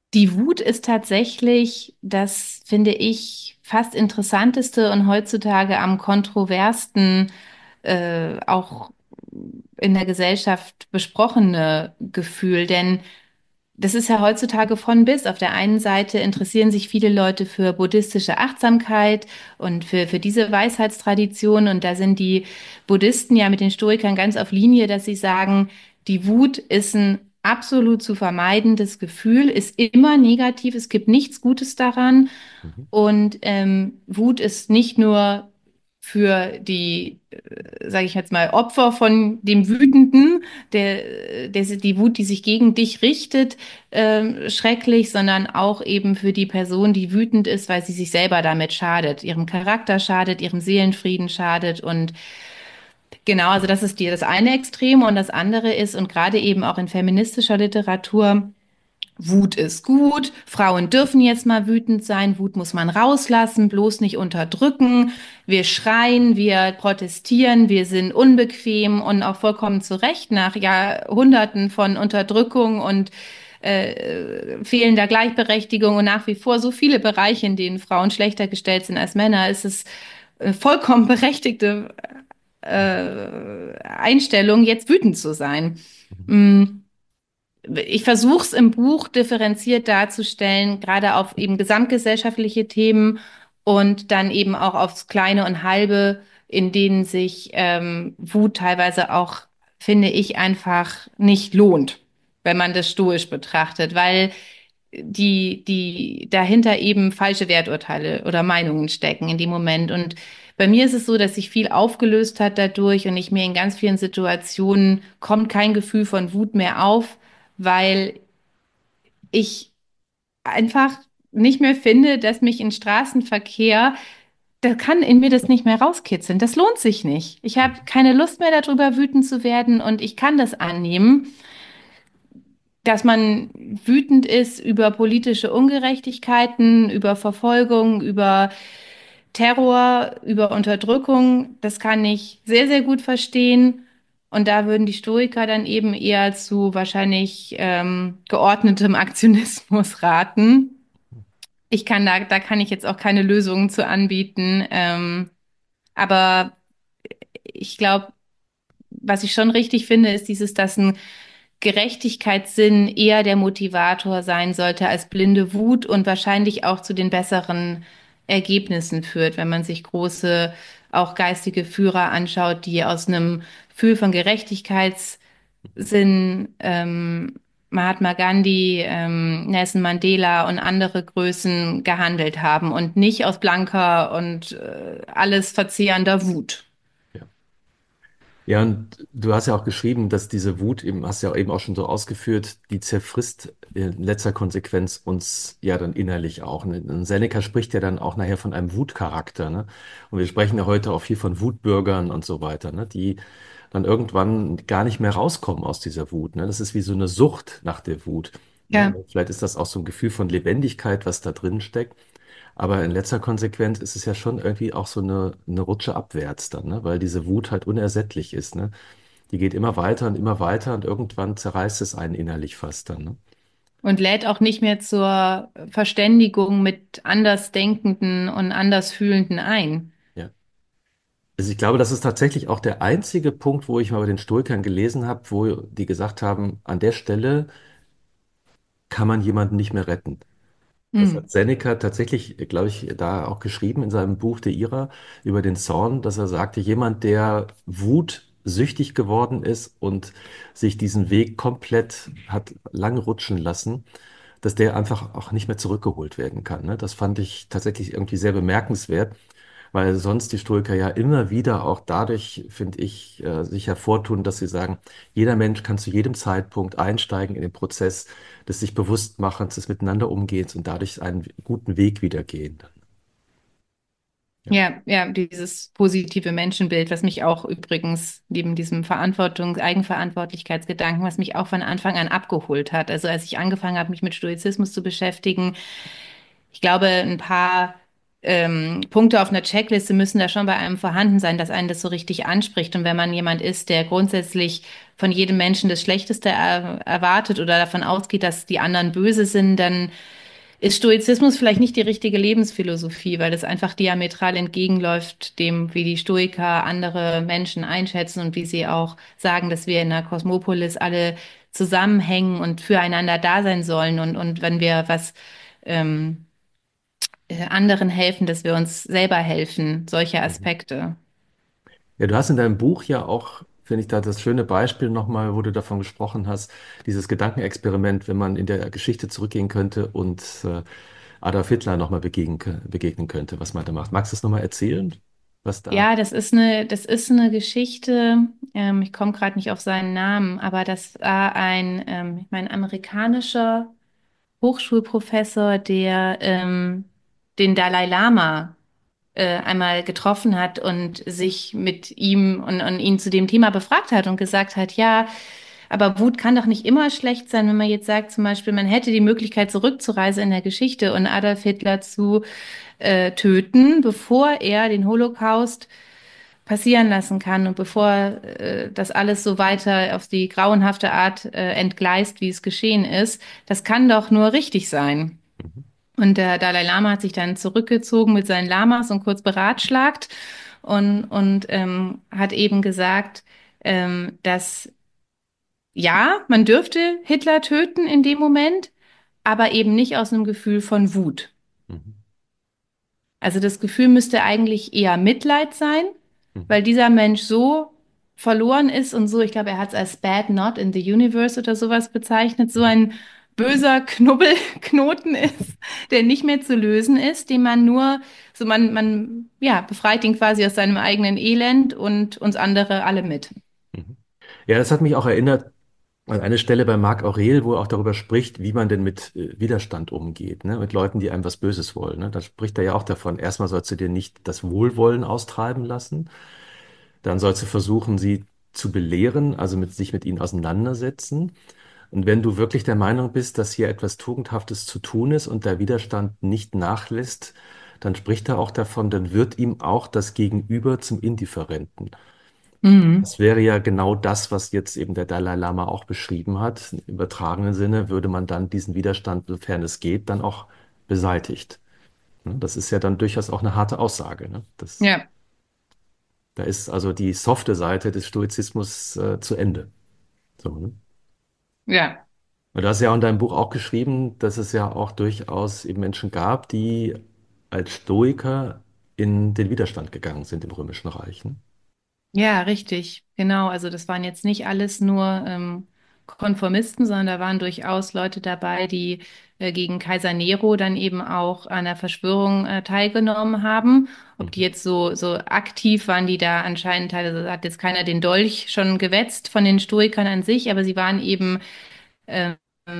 Die Wut ist tatsächlich, das finde ich, fast interessanteste und heutzutage am kontroversten äh, auch in der Gesellschaft besprochene Gefühl. Denn das ist ja heutzutage von bis. Auf der einen Seite interessieren sich viele Leute für buddhistische Achtsamkeit und für, für diese Weisheitstradition. Und da sind die Buddhisten ja mit den Stoikern ganz auf Linie, dass sie sagen, die Wut ist ein absolut zu vermeidendes Gefühl, ist immer negativ, es gibt nichts Gutes daran. Mhm. Und ähm, Wut ist nicht nur für die, äh, sage ich jetzt mal, Opfer von dem Wütenden, der, der, die Wut, die sich gegen dich richtet, ähm, schrecklich, sondern auch eben für die Person, die wütend ist, weil sie sich selber damit schadet, ihrem Charakter schadet, ihrem Seelenfrieden schadet. Und genau, also das ist die, das eine Extrem. Und das andere ist, und gerade eben auch in feministischer Literatur, Wut ist gut, Frauen dürfen jetzt mal wütend sein, Wut muss man rauslassen, bloß nicht unterdrücken. Wir schreien, wir protestieren, wir sind unbequem und auch vollkommen zu Recht nach Jahrhunderten von Unterdrückung und äh, fehlender Gleichberechtigung und nach wie vor so viele Bereiche, in denen Frauen schlechter gestellt sind als Männer, ist es äh, vollkommen berechtigte äh, Einstellung, jetzt wütend zu sein. Mhm. Mm. Ich versuche es im Buch differenziert darzustellen, gerade auf eben gesamtgesellschaftliche Themen und dann eben auch aufs Kleine und Halbe, in denen sich ähm, Wut teilweise auch, finde ich, einfach nicht lohnt, wenn man das stoisch betrachtet, weil die, die dahinter eben falsche Werturteile oder Meinungen stecken in dem Moment. Und bei mir ist es so, dass sich viel aufgelöst hat dadurch und ich mir in ganz vielen Situationen kommt kein Gefühl von Wut mehr auf, weil ich einfach nicht mehr finde, dass mich in Straßenverkehr, da kann in mir das nicht mehr rauskitzeln. Das lohnt sich nicht. Ich habe Mhm. keine Lust mehr darüber, wütend zu werden und ich kann das annehmen, dass man wütend ist über politische Ungerechtigkeiten, über Verfolgung, über Terror, über Unterdrückung. Das kann ich sehr, sehr gut verstehen. Und da würden die Stoiker dann eben eher zu wahrscheinlich ähm, geordnetem Aktionismus raten. Ich kann da, da kann ich jetzt auch keine Lösungen zu anbieten. Ähm, aber ich glaube, was ich schon richtig finde, ist dieses, dass ein Gerechtigkeitssinn eher der Motivator sein sollte als blinde Wut und wahrscheinlich auch zu den besseren Ergebnissen führt, wenn man sich große, auch geistige Führer anschaut, die aus einem Gefühl von Gerechtigkeitssinn, ähm, Mahatma Gandhi, ähm, Nelson Mandela und andere Größen gehandelt haben und nicht aus blanker und äh, alles verzehrender Wut. Ja. Ja, und du hast ja auch geschrieben, dass diese Wut eben, hast ja eben auch schon so ausgeführt, die zerfrisst in letzter Konsequenz uns ja dann innerlich auch. Ne? Und Seneca spricht ja dann auch nachher von einem Wutcharakter, ne? Und wir sprechen ja heute auch viel von Wutbürgern und so weiter, ne? Die dann irgendwann gar nicht mehr rauskommen aus dieser Wut, ne? Das ist wie so eine Sucht nach der Wut, ne? Ja. Vielleicht ist das auch so ein Gefühl von Lebendigkeit, was da drin steckt. Aber in letzter Konsequenz ist es ja schon irgendwie auch so eine, eine Rutsche abwärts dann, ne? Weil diese Wut halt unersättlich ist, ne? Die geht immer weiter und immer weiter und irgendwann zerreißt es einen innerlich fast dann, ne? Und lädt auch nicht mehr zur Verständigung mit Andersdenkenden und Andersfühlenden ein. Ja. Also ich glaube, das ist tatsächlich auch der einzige Punkt, wo ich mal bei den Stoikern gelesen habe, wo die gesagt haben, an der Stelle kann man jemanden nicht mehr retten. Das Hm. hat Seneca tatsächlich, glaube ich, da auch geschrieben in seinem Buch De Ira über den Zorn, dass er sagte, jemand, der wutsüchtig geworden ist und sich diesen Weg komplett hat lang rutschen lassen, dass der einfach auch nicht mehr zurückgeholt werden kann. Ne? Das fand ich tatsächlich irgendwie sehr bemerkenswert, weil sonst die Stoiker ja immer wieder auch dadurch, finde ich, äh, sich hervortun, dass sie sagen, jeder Mensch kann zu jedem Zeitpunkt einsteigen in den Prozess des sich Bewusstmachens, des Miteinander Umgehens und dadurch einen guten Weg wieder gehen. Ja, Ja, ja, dieses positive Menschenbild, was mich auch übrigens neben diesem Verantwortung, Eigenverantwortlichkeitsgedanken, was mich auch von Anfang an abgeholt hat. Also als ich angefangen habe, mich mit Stoizismus zu beschäftigen, ich glaube, ein paar ähm, Punkte auf einer Checkliste müssen da schon bei einem vorhanden sein, dass einen das so richtig anspricht. Und wenn man jemand ist, der grundsätzlich von jedem Menschen das Schlechteste er erwartet oder davon ausgeht, dass die anderen böse sind, dann ist Stoizismus vielleicht nicht die richtige Lebensphilosophie, weil das einfach diametral entgegenläuft dem, wie die Stoiker andere Menschen einschätzen und wie sie auch sagen, dass wir in der Kosmopolis alle zusammenhängen und füreinander da sein sollen. Und, und wenn wir was ähm, äh, anderen helfen, dass wir uns selber helfen, solche Mhm. Aspekte. Ja, du hast in deinem Buch ja auch, finde ich, da das schöne Beispiel nochmal, wo du davon gesprochen hast, dieses Gedankenexperiment, wenn man in der Geschichte zurückgehen könnte und äh, Adolf Hitler nochmal begegnen, kö- begegnen könnte, was man da macht. Magst du es nochmal erzählen, was da? Ja, das ist eine, das ist eine Geschichte, ähm, ich komme gerade nicht auf seinen Namen, aber das war ein, ähm, ich meine, amerikanischer Hochschulprofessor, der ähm, den Dalai Lama äh, einmal getroffen hat und sich mit ihm und, und ihn zu dem Thema befragt hat und gesagt hat, ja, aber Wut kann doch nicht immer schlecht sein, wenn man jetzt sagt, zum Beispiel, man hätte die Möglichkeit zurückzureisen in der Geschichte und Adolf Hitler zu äh, töten, bevor er den Holocaust passieren lassen kann und bevor äh, das alles so weiter auf die grauenhafte Art äh, entgleist, wie es geschehen ist. Das kann doch nur richtig sein. Mhm. Und der Dalai Lama hat sich dann zurückgezogen mit seinen Lamas und kurz beratschlagt und, und ähm, hat eben gesagt, ähm, dass ja, man dürfte Hitler töten in dem Moment, aber eben nicht aus einem Gefühl von Wut. Mhm. Also das Gefühl müsste eigentlich eher Mitleid sein, Mhm. weil dieser Mensch so verloren ist und so, ich glaube, er hat es als Bad Not in the Universe oder sowas bezeichnet, so Mhm. ein böser Knubbelknoten ist, der nicht mehr zu lösen ist, den man nur, so man, man, ja, befreit ihn quasi aus seinem eigenen Elend und uns andere alle mit. Mhm. Ja, das hat mich auch erinnert an eine Stelle bei Marc Aurel, wo er auch darüber spricht, wie man denn mit äh, Widerstand umgeht, ne? Mit Leuten, die einem was Böses wollen. Ne? Da spricht er ja auch davon, erstmal sollst du dir nicht das Wohlwollen austreiben lassen, dann sollst du versuchen, sie zu belehren, also mit sich mit ihnen auseinandersetzen. Und wenn du wirklich der Meinung bist, dass hier etwas Tugendhaftes zu tun ist und der Widerstand nicht nachlässt, dann spricht er auch davon, dann wird ihm auch das Gegenüber zum Indifferenten. Mhm. Das wäre ja genau das, was jetzt eben der Dalai Lama auch beschrieben hat. Im übertragenen Sinne würde man dann diesen Widerstand, sofern es geht, dann auch beseitigt. Ne, das ist ja dann durchaus auch eine harte Aussage. Ne? Das, Ja, da ist also die softe Seite des Stoizismus äh, zu Ende. So, ne? ja. Und du hast ja auch in deinem Buch auch geschrieben, dass es ja auch durchaus eben Menschen gab, die als Stoiker in den Widerstand gegangen sind im Römischen Reich. Ne? Ja, richtig, genau. Also das waren jetzt nicht alles nur ähm, Konformisten, sondern da waren durchaus Leute dabei, die äh, gegen Kaiser Nero dann eben auch an der Verschwörung äh, teilgenommen haben. Ob die Mhm. jetzt so, so aktiv waren, die da anscheinend, also hat jetzt keiner den Dolch schon gewetzt von den Stoikern an sich, aber sie waren eben ähm,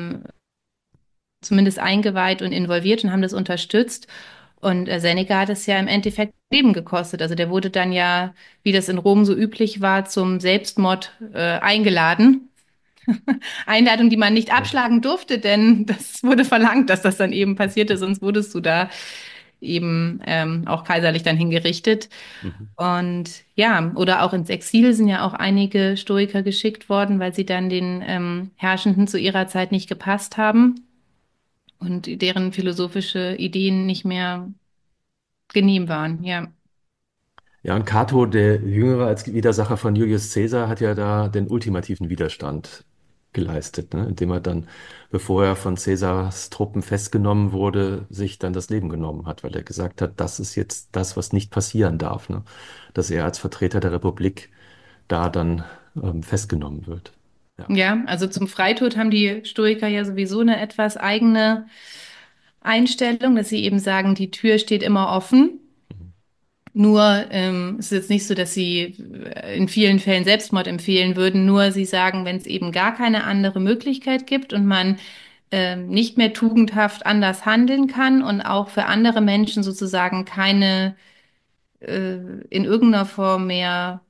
zumindest eingeweiht und involviert und haben das unterstützt. Und äh, Seneca hat es ja im Endeffekt Leben gekostet. Also der wurde dann ja, wie das in Rom so üblich war, zum Selbstmord äh, eingeladen. Einladung, die man nicht Ja. abschlagen durfte, denn das wurde verlangt, dass das dann eben passierte, sonst wurdest du da eben ähm, auch kaiserlich dann hingerichtet. Mhm. Und ja, oder auch ins Exil sind ja auch einige Stoiker geschickt worden, weil sie dann den ähm, Herrschenden zu ihrer Zeit nicht gepasst haben und deren philosophische Ideen nicht mehr genehm waren. Ja. Ja, und Cato, der Jüngere als Widersacher von Julius Caesar, hat ja da den ultimativen Widerstand geleistet, ne? Indem er dann, bevor er von Caesars Truppen festgenommen wurde, sich dann das Leben genommen hat, weil er gesagt hat, das ist jetzt das, was nicht passieren darf, ne? Dass er als Vertreter der Republik da dann ähm, festgenommen wird. Ja. Ja, also zum Freitod haben die Stoiker ja sowieso eine etwas eigene Einstellung, dass sie eben sagen, die Tür steht immer offen. Mhm. Nur ähm, es ist jetzt nicht so, dass sie äh, in vielen Fällen Selbstmord empfehlen würden. Nur sie sagen, wenn es eben gar keine andere Möglichkeit gibt und man ähm, nicht mehr tugendhaft anders handeln kann und auch für andere Menschen sozusagen keine äh, in irgendeiner Form mehr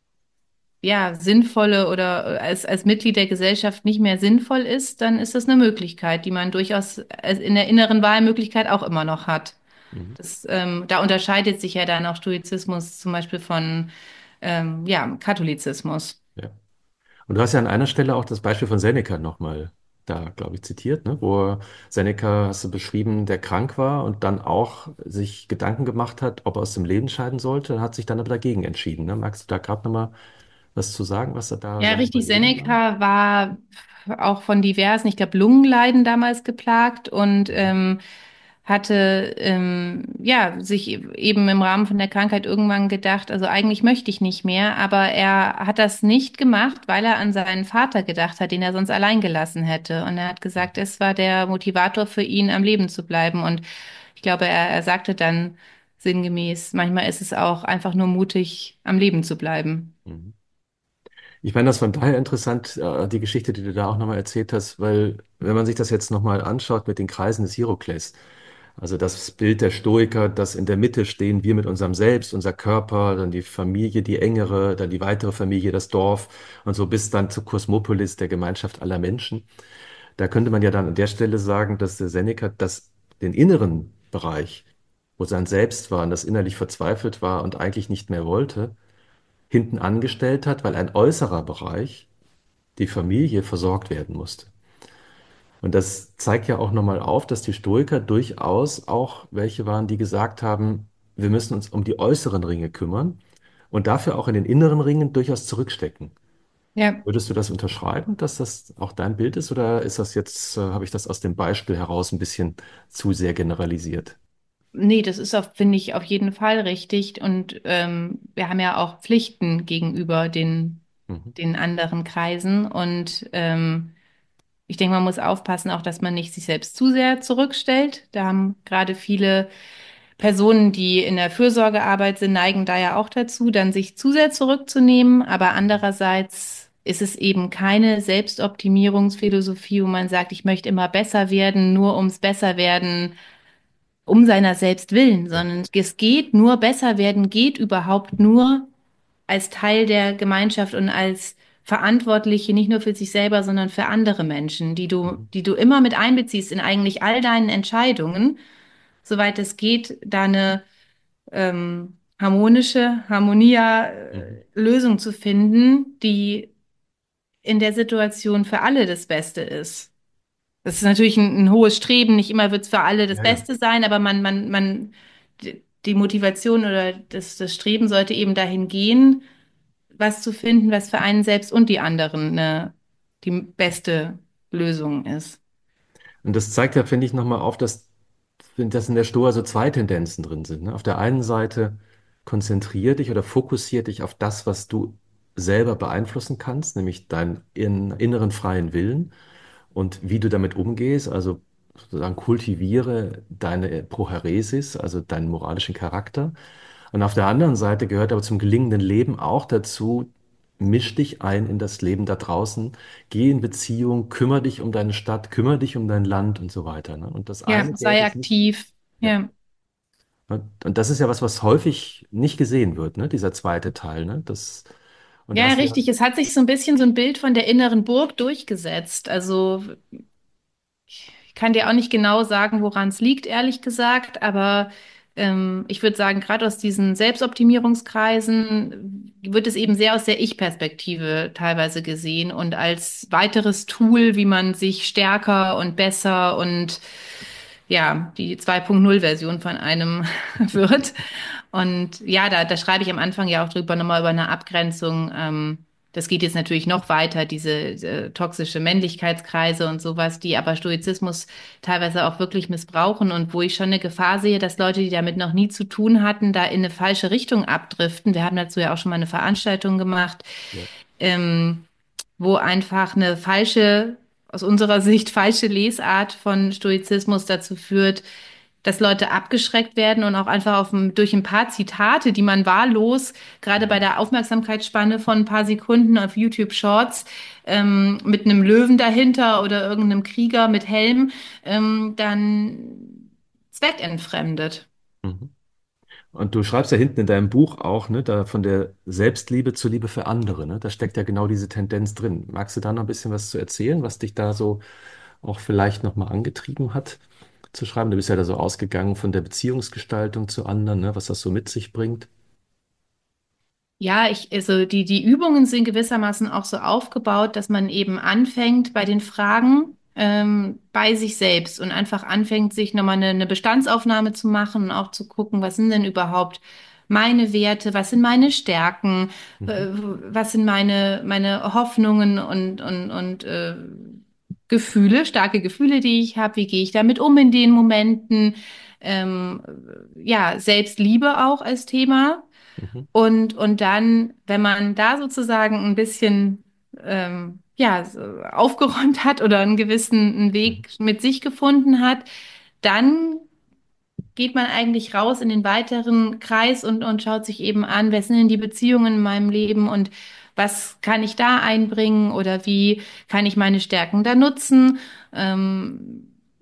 ja, sinnvolle oder äh, als, als Mitglied der Gesellschaft nicht mehr sinnvoll ist, dann ist das eine Möglichkeit, die man durchaus als in der inneren Wahlmöglichkeit auch immer noch hat. Mhm. Das, ähm, da unterscheidet sich ja dann auch Stoizismus zum Beispiel von ähm, ja, Katholizismus. Ja. Und du hast ja an einer Stelle auch das Beispiel von Seneca nochmal da, glaube ich, zitiert, ne? Wo Seneca, hast du beschrieben, der krank war und dann auch sich Gedanken gemacht hat, ob er aus dem Leben scheiden sollte, und hat sich dann aber dagegen entschieden. Ne? Magst du da gerade nochmal was zu sagen, was er da Ja, seine richtig. Überlegung war? Seneca war auch von diversen, ich glaube, Lungenleiden damals geplagt und Mhm. ähm, hatte ähm, ja sich eben im Rahmen von der Krankheit irgendwann gedacht, also eigentlich möchte ich nicht mehr, aber er hat das nicht gemacht, weil er an seinen Vater gedacht hat, den er sonst allein gelassen hätte. Und er hat gesagt, es war der Motivator für ihn, am Leben zu bleiben. Und ich glaube, er, er sagte dann sinngemäß, manchmal ist es auch einfach nur mutig, am Leben zu bleiben. Mhm. Ich meine, das von daher interessant, äh, die Geschichte, die du da auch nochmal erzählt hast, weil wenn man sich das jetzt nochmal anschaut mit den Kreisen des Hierokles, also das Bild der Stoiker, dass in der Mitte stehen wir mit unserem Selbst, unser Körper, dann die Familie, die engere, dann die weitere Familie, das Dorf und so bis dann zu Kosmopolis, der Gemeinschaft aller Menschen. Da könnte man ja dann an der Stelle sagen, dass der Seneca das, den inneren Bereich, wo sein Selbst war und das innerlich verzweifelt war und eigentlich nicht mehr wollte, hinten angestellt hat, weil ein äußerer Bereich, die Familie, versorgt werden musste. Und das zeigt ja auch nochmal auf, dass die Stoiker durchaus auch welche waren, die gesagt haben, wir müssen uns um die äußeren Ringe kümmern und dafür auch in den inneren Ringen durchaus zurückstecken. Ja. Würdest du das unterschreiben, dass das auch dein Bild ist, oder ist das jetzt, äh, habe ich das aus dem Beispiel heraus ein bisschen zu sehr generalisiert? Nee, das ist auf, finde ich, auf jeden Fall richtig. Und ähm, wir haben ja auch Pflichten gegenüber den, Mhm. den anderen Kreisen. Und ähm, ich denke, man muss aufpassen, auch, dass man nicht sich selbst zu sehr zurückstellt. Da haben gerade viele Personen, die in der Fürsorgearbeit sind, neigen da ja auch dazu, dann sich zu sehr zurückzunehmen. Aber andererseits ist es eben keine Selbstoptimierungsphilosophie, wo man sagt, ich möchte immer besser werden, nur ums besser werden um seiner selbst willen, Ja. sondern es geht nur, besser werden geht überhaupt nur als Teil der Gemeinschaft und als Verantwortliche, nicht nur für sich selber, sondern für andere Menschen, die du, Mhm. die du immer mit einbeziehst in eigentlich all deinen Entscheidungen, soweit es geht, da eine ähm, harmonische, Mhm. Harmonia-Lösung zu finden, die in der Situation für alle das Beste ist. Das ist natürlich ein, ein hohes Streben. Nicht immer wird es für alle das Ja, ja. Beste sein, aber man, man, man, die die Motivation oder das, das Streben sollte eben dahin gehen, was zu finden, was für einen selbst und die anderen eine, die beste Lösung ist. Und das zeigt ja, finde ich, nochmal auf, dass, dass in der Stoa so zwei Tendenzen drin sind. Ne? Auf der einen Seite konzentrier dich oder fokussier dich auf das, was du selber beeinflussen kannst, nämlich deinen in, inneren freien Willen und wie du damit umgehst. Also sozusagen kultiviere deine Prohäresis, also deinen moralischen Charakter. Und auf der anderen Seite gehört aber zum gelingenden Leben auch dazu, misch dich ein in das Leben da draußen, geh in Beziehung, kümmere dich um deine Stadt, kümmere dich um dein Land und so weiter. Ne? Und das Ja, eine gäbe sei es nicht. aktiv. Ja. Ja. Und und das ist ja was, was häufig nicht gesehen wird, ne? Dieser zweite Teil. Ne? Das, und da Ja, hast du ja. richtig. Es hat sich so ein bisschen so ein Bild von der inneren Burg durchgesetzt. Also ich kann dir auch nicht genau sagen, woran es liegt, ehrlich gesagt, aber ähm, ich würde sagen, gerade aus diesen Selbstoptimierungskreisen wird es eben sehr aus der Ich-Perspektive teilweise gesehen und als weiteres Tool, wie man sich stärker und besser und ja, die zwei Punkt null-Version von einem wird. Und ja, da, da schreibe ich am Anfang ja auch drüber nochmal über eine Abgrenzung. Ähm, das geht jetzt natürlich noch weiter, diese äh, toxische Männlichkeitskreise und sowas, die aber Stoizismus teilweise auch wirklich missbrauchen und wo ich schon eine Gefahr sehe, dass Leute, die damit noch nie zu tun hatten, da in eine falsche Richtung abdriften. Wir haben dazu ja auch schon mal eine Veranstaltung gemacht, Ja. ähm, wo einfach eine falsche, aus unserer Sicht falsche Lesart von Stoizismus dazu führt, dass Leute abgeschreckt werden und auch einfach auf, ein- durch ein paar Zitate, die man wahllos, gerade bei Mhm. der Aufmerksamkeitsspanne von ein paar Sekunden auf YouTube Shorts, ähm, mit einem Löwen dahinter oder irgendeinem Krieger mit Helm, ähm, dann zweckentfremdet. Mhm. Und du schreibst ja hinten in deinem Buch auch, ne, da von der Selbstliebe zur Liebe für andere, ne? Da steckt ja genau diese Tendenz drin. Magst du da noch ein bisschen was zu erzählen, was dich da so auch vielleicht nochmal angetrieben hat? zu schreiben? Du bist ja da so ausgegangen von der Beziehungsgestaltung zu anderen, ne, was das so mit sich bringt. Ja, ich, also die, die Übungen sind gewissermaßen auch so aufgebaut, dass man eben anfängt bei den Fragen ähm, bei sich selbst und einfach anfängt, sich nochmal eine, eine Bestandsaufnahme zu machen und auch zu gucken, was sind denn überhaupt meine Werte, was sind meine Stärken, äh, Mhm. was sind meine, meine Hoffnungen und, und, und äh, Gefühle, starke Gefühle, die ich habe, wie gehe ich damit um in den Momenten, ähm, ja, Selbstliebe auch als Thema. Mhm. Und, und dann, wenn man da sozusagen ein bisschen ähm, ja, so aufgeräumt hat oder einen gewissen einen Mhm. Weg mit sich gefunden hat, dann geht man eigentlich raus in den weiteren Kreis und, und schaut sich eben an, wer sind denn die Beziehungen in meinem Leben und was kann ich da einbringen oder wie kann ich meine Stärken da nutzen. Ähm,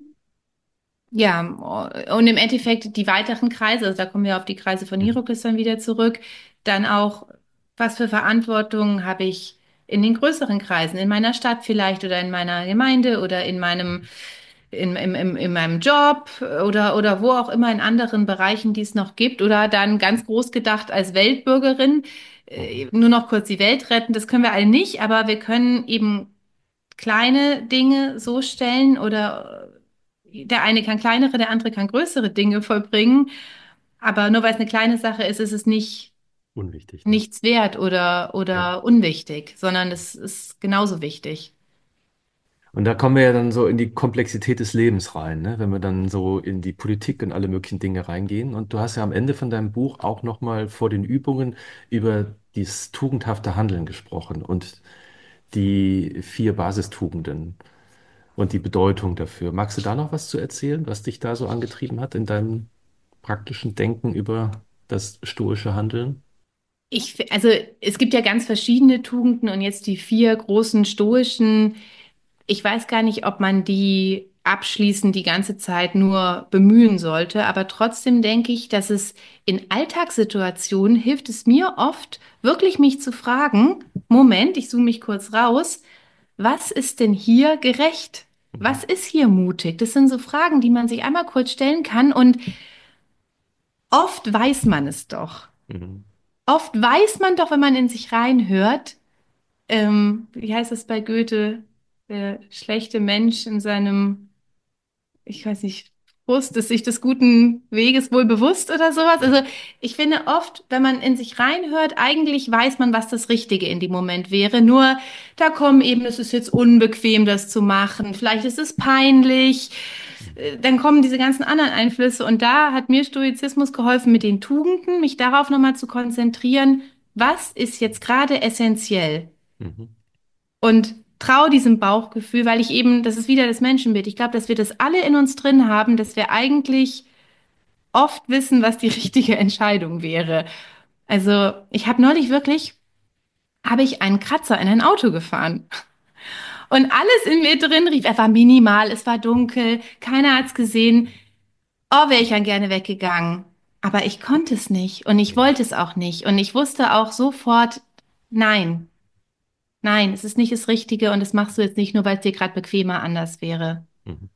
ja, und im Endeffekt die weiteren Kreise, also da kommen wir auf die Kreise von Mhm. Hierokles dann wieder zurück, dann auch, was für Verantwortung habe ich in den größeren Kreisen, in meiner Stadt vielleicht oder in meiner Gemeinde oder in meinem, in, in, in, in meinem Job oder, oder wo auch immer in anderen Bereichen, die es noch gibt oder dann ganz groß gedacht als Weltbürgerin, Mhm. äh, nur noch kurz die Welt retten, das können wir alle nicht, aber wir können eben kleine Dinge so stellen oder der eine kann kleinere, der andere kann größere Dinge vollbringen. Aber nur weil es eine kleine Sache ist, ist es nicht Unwichtig, ne? nichts wert oder, Ja. oder unwichtig, sondern es ist genauso wichtig. Und da kommen wir ja dann so in die Komplexität des Lebens rein, ne? Wenn wir dann so in die Politik und alle möglichen Dinge reingehen. Und du hast ja am Ende von deinem Buch auch nochmal vor den Übungen über dieses tugendhafte Handeln gesprochen und die vier Basistugenden und die Bedeutung dafür. Magst du da noch was zu erzählen, was dich da so angetrieben hat in deinem praktischen Denken über das stoische Handeln? Ich, also es gibt ja ganz verschiedene Tugenden und jetzt die vier großen stoischen. Ich weiß gar nicht, ob man die abschließend die ganze Zeit nur bemühen sollte, aber trotzdem denke ich, dass es in Alltagssituationen hilft es mir oft, wirklich mich zu fragen, Moment, ich zoome mich kurz raus, was ist denn hier gerecht? Mhm. Was ist hier mutig? Das sind so Fragen, die man sich einmal kurz stellen kann und oft weiß man es doch. Mhm. Oft weiß man doch, wenn man in sich reinhört, ähm, wie heißt es bei Goethe, der schlechte Mensch in seinem, ich weiß nicht, Frust ist sich des guten Weges wohl bewusst oder sowas. Also ich finde oft, wenn man in sich reinhört, eigentlich weiß man, was das Richtige in dem Moment wäre. Nur da kommen eben, es ist jetzt unbequem, das zu machen. Vielleicht ist es peinlich. Mhm. Äh, Dann kommen diese ganzen anderen Einflüsse. Und da hat mir Stoizismus geholfen, mit den Tugenden, mich darauf nochmal zu konzentrieren, was ist jetzt gerade essentiell? Mhm. Und trau diesem Bauchgefühl, weil ich eben, das ist wieder das Menschenbild. Ich glaube, dass wir das alle in uns drin haben, dass wir eigentlich oft wissen, was die richtige Entscheidung wäre. Also, ich habe neulich wirklich, habe ich einen Kratzer in ein Auto gefahren. Und alles in mir drin rief, er war minimal, es war dunkel, keiner hat's gesehen. Oh, wäre ich dann gerne weggegangen. Aber ich konnte es nicht und ich Mhm. wollte es auch nicht. Und ich wusste auch sofort, nein, nein, es ist nicht das Richtige und das machst du jetzt nicht nur, weil es dir gerade bequemer anders wäre. Mhm.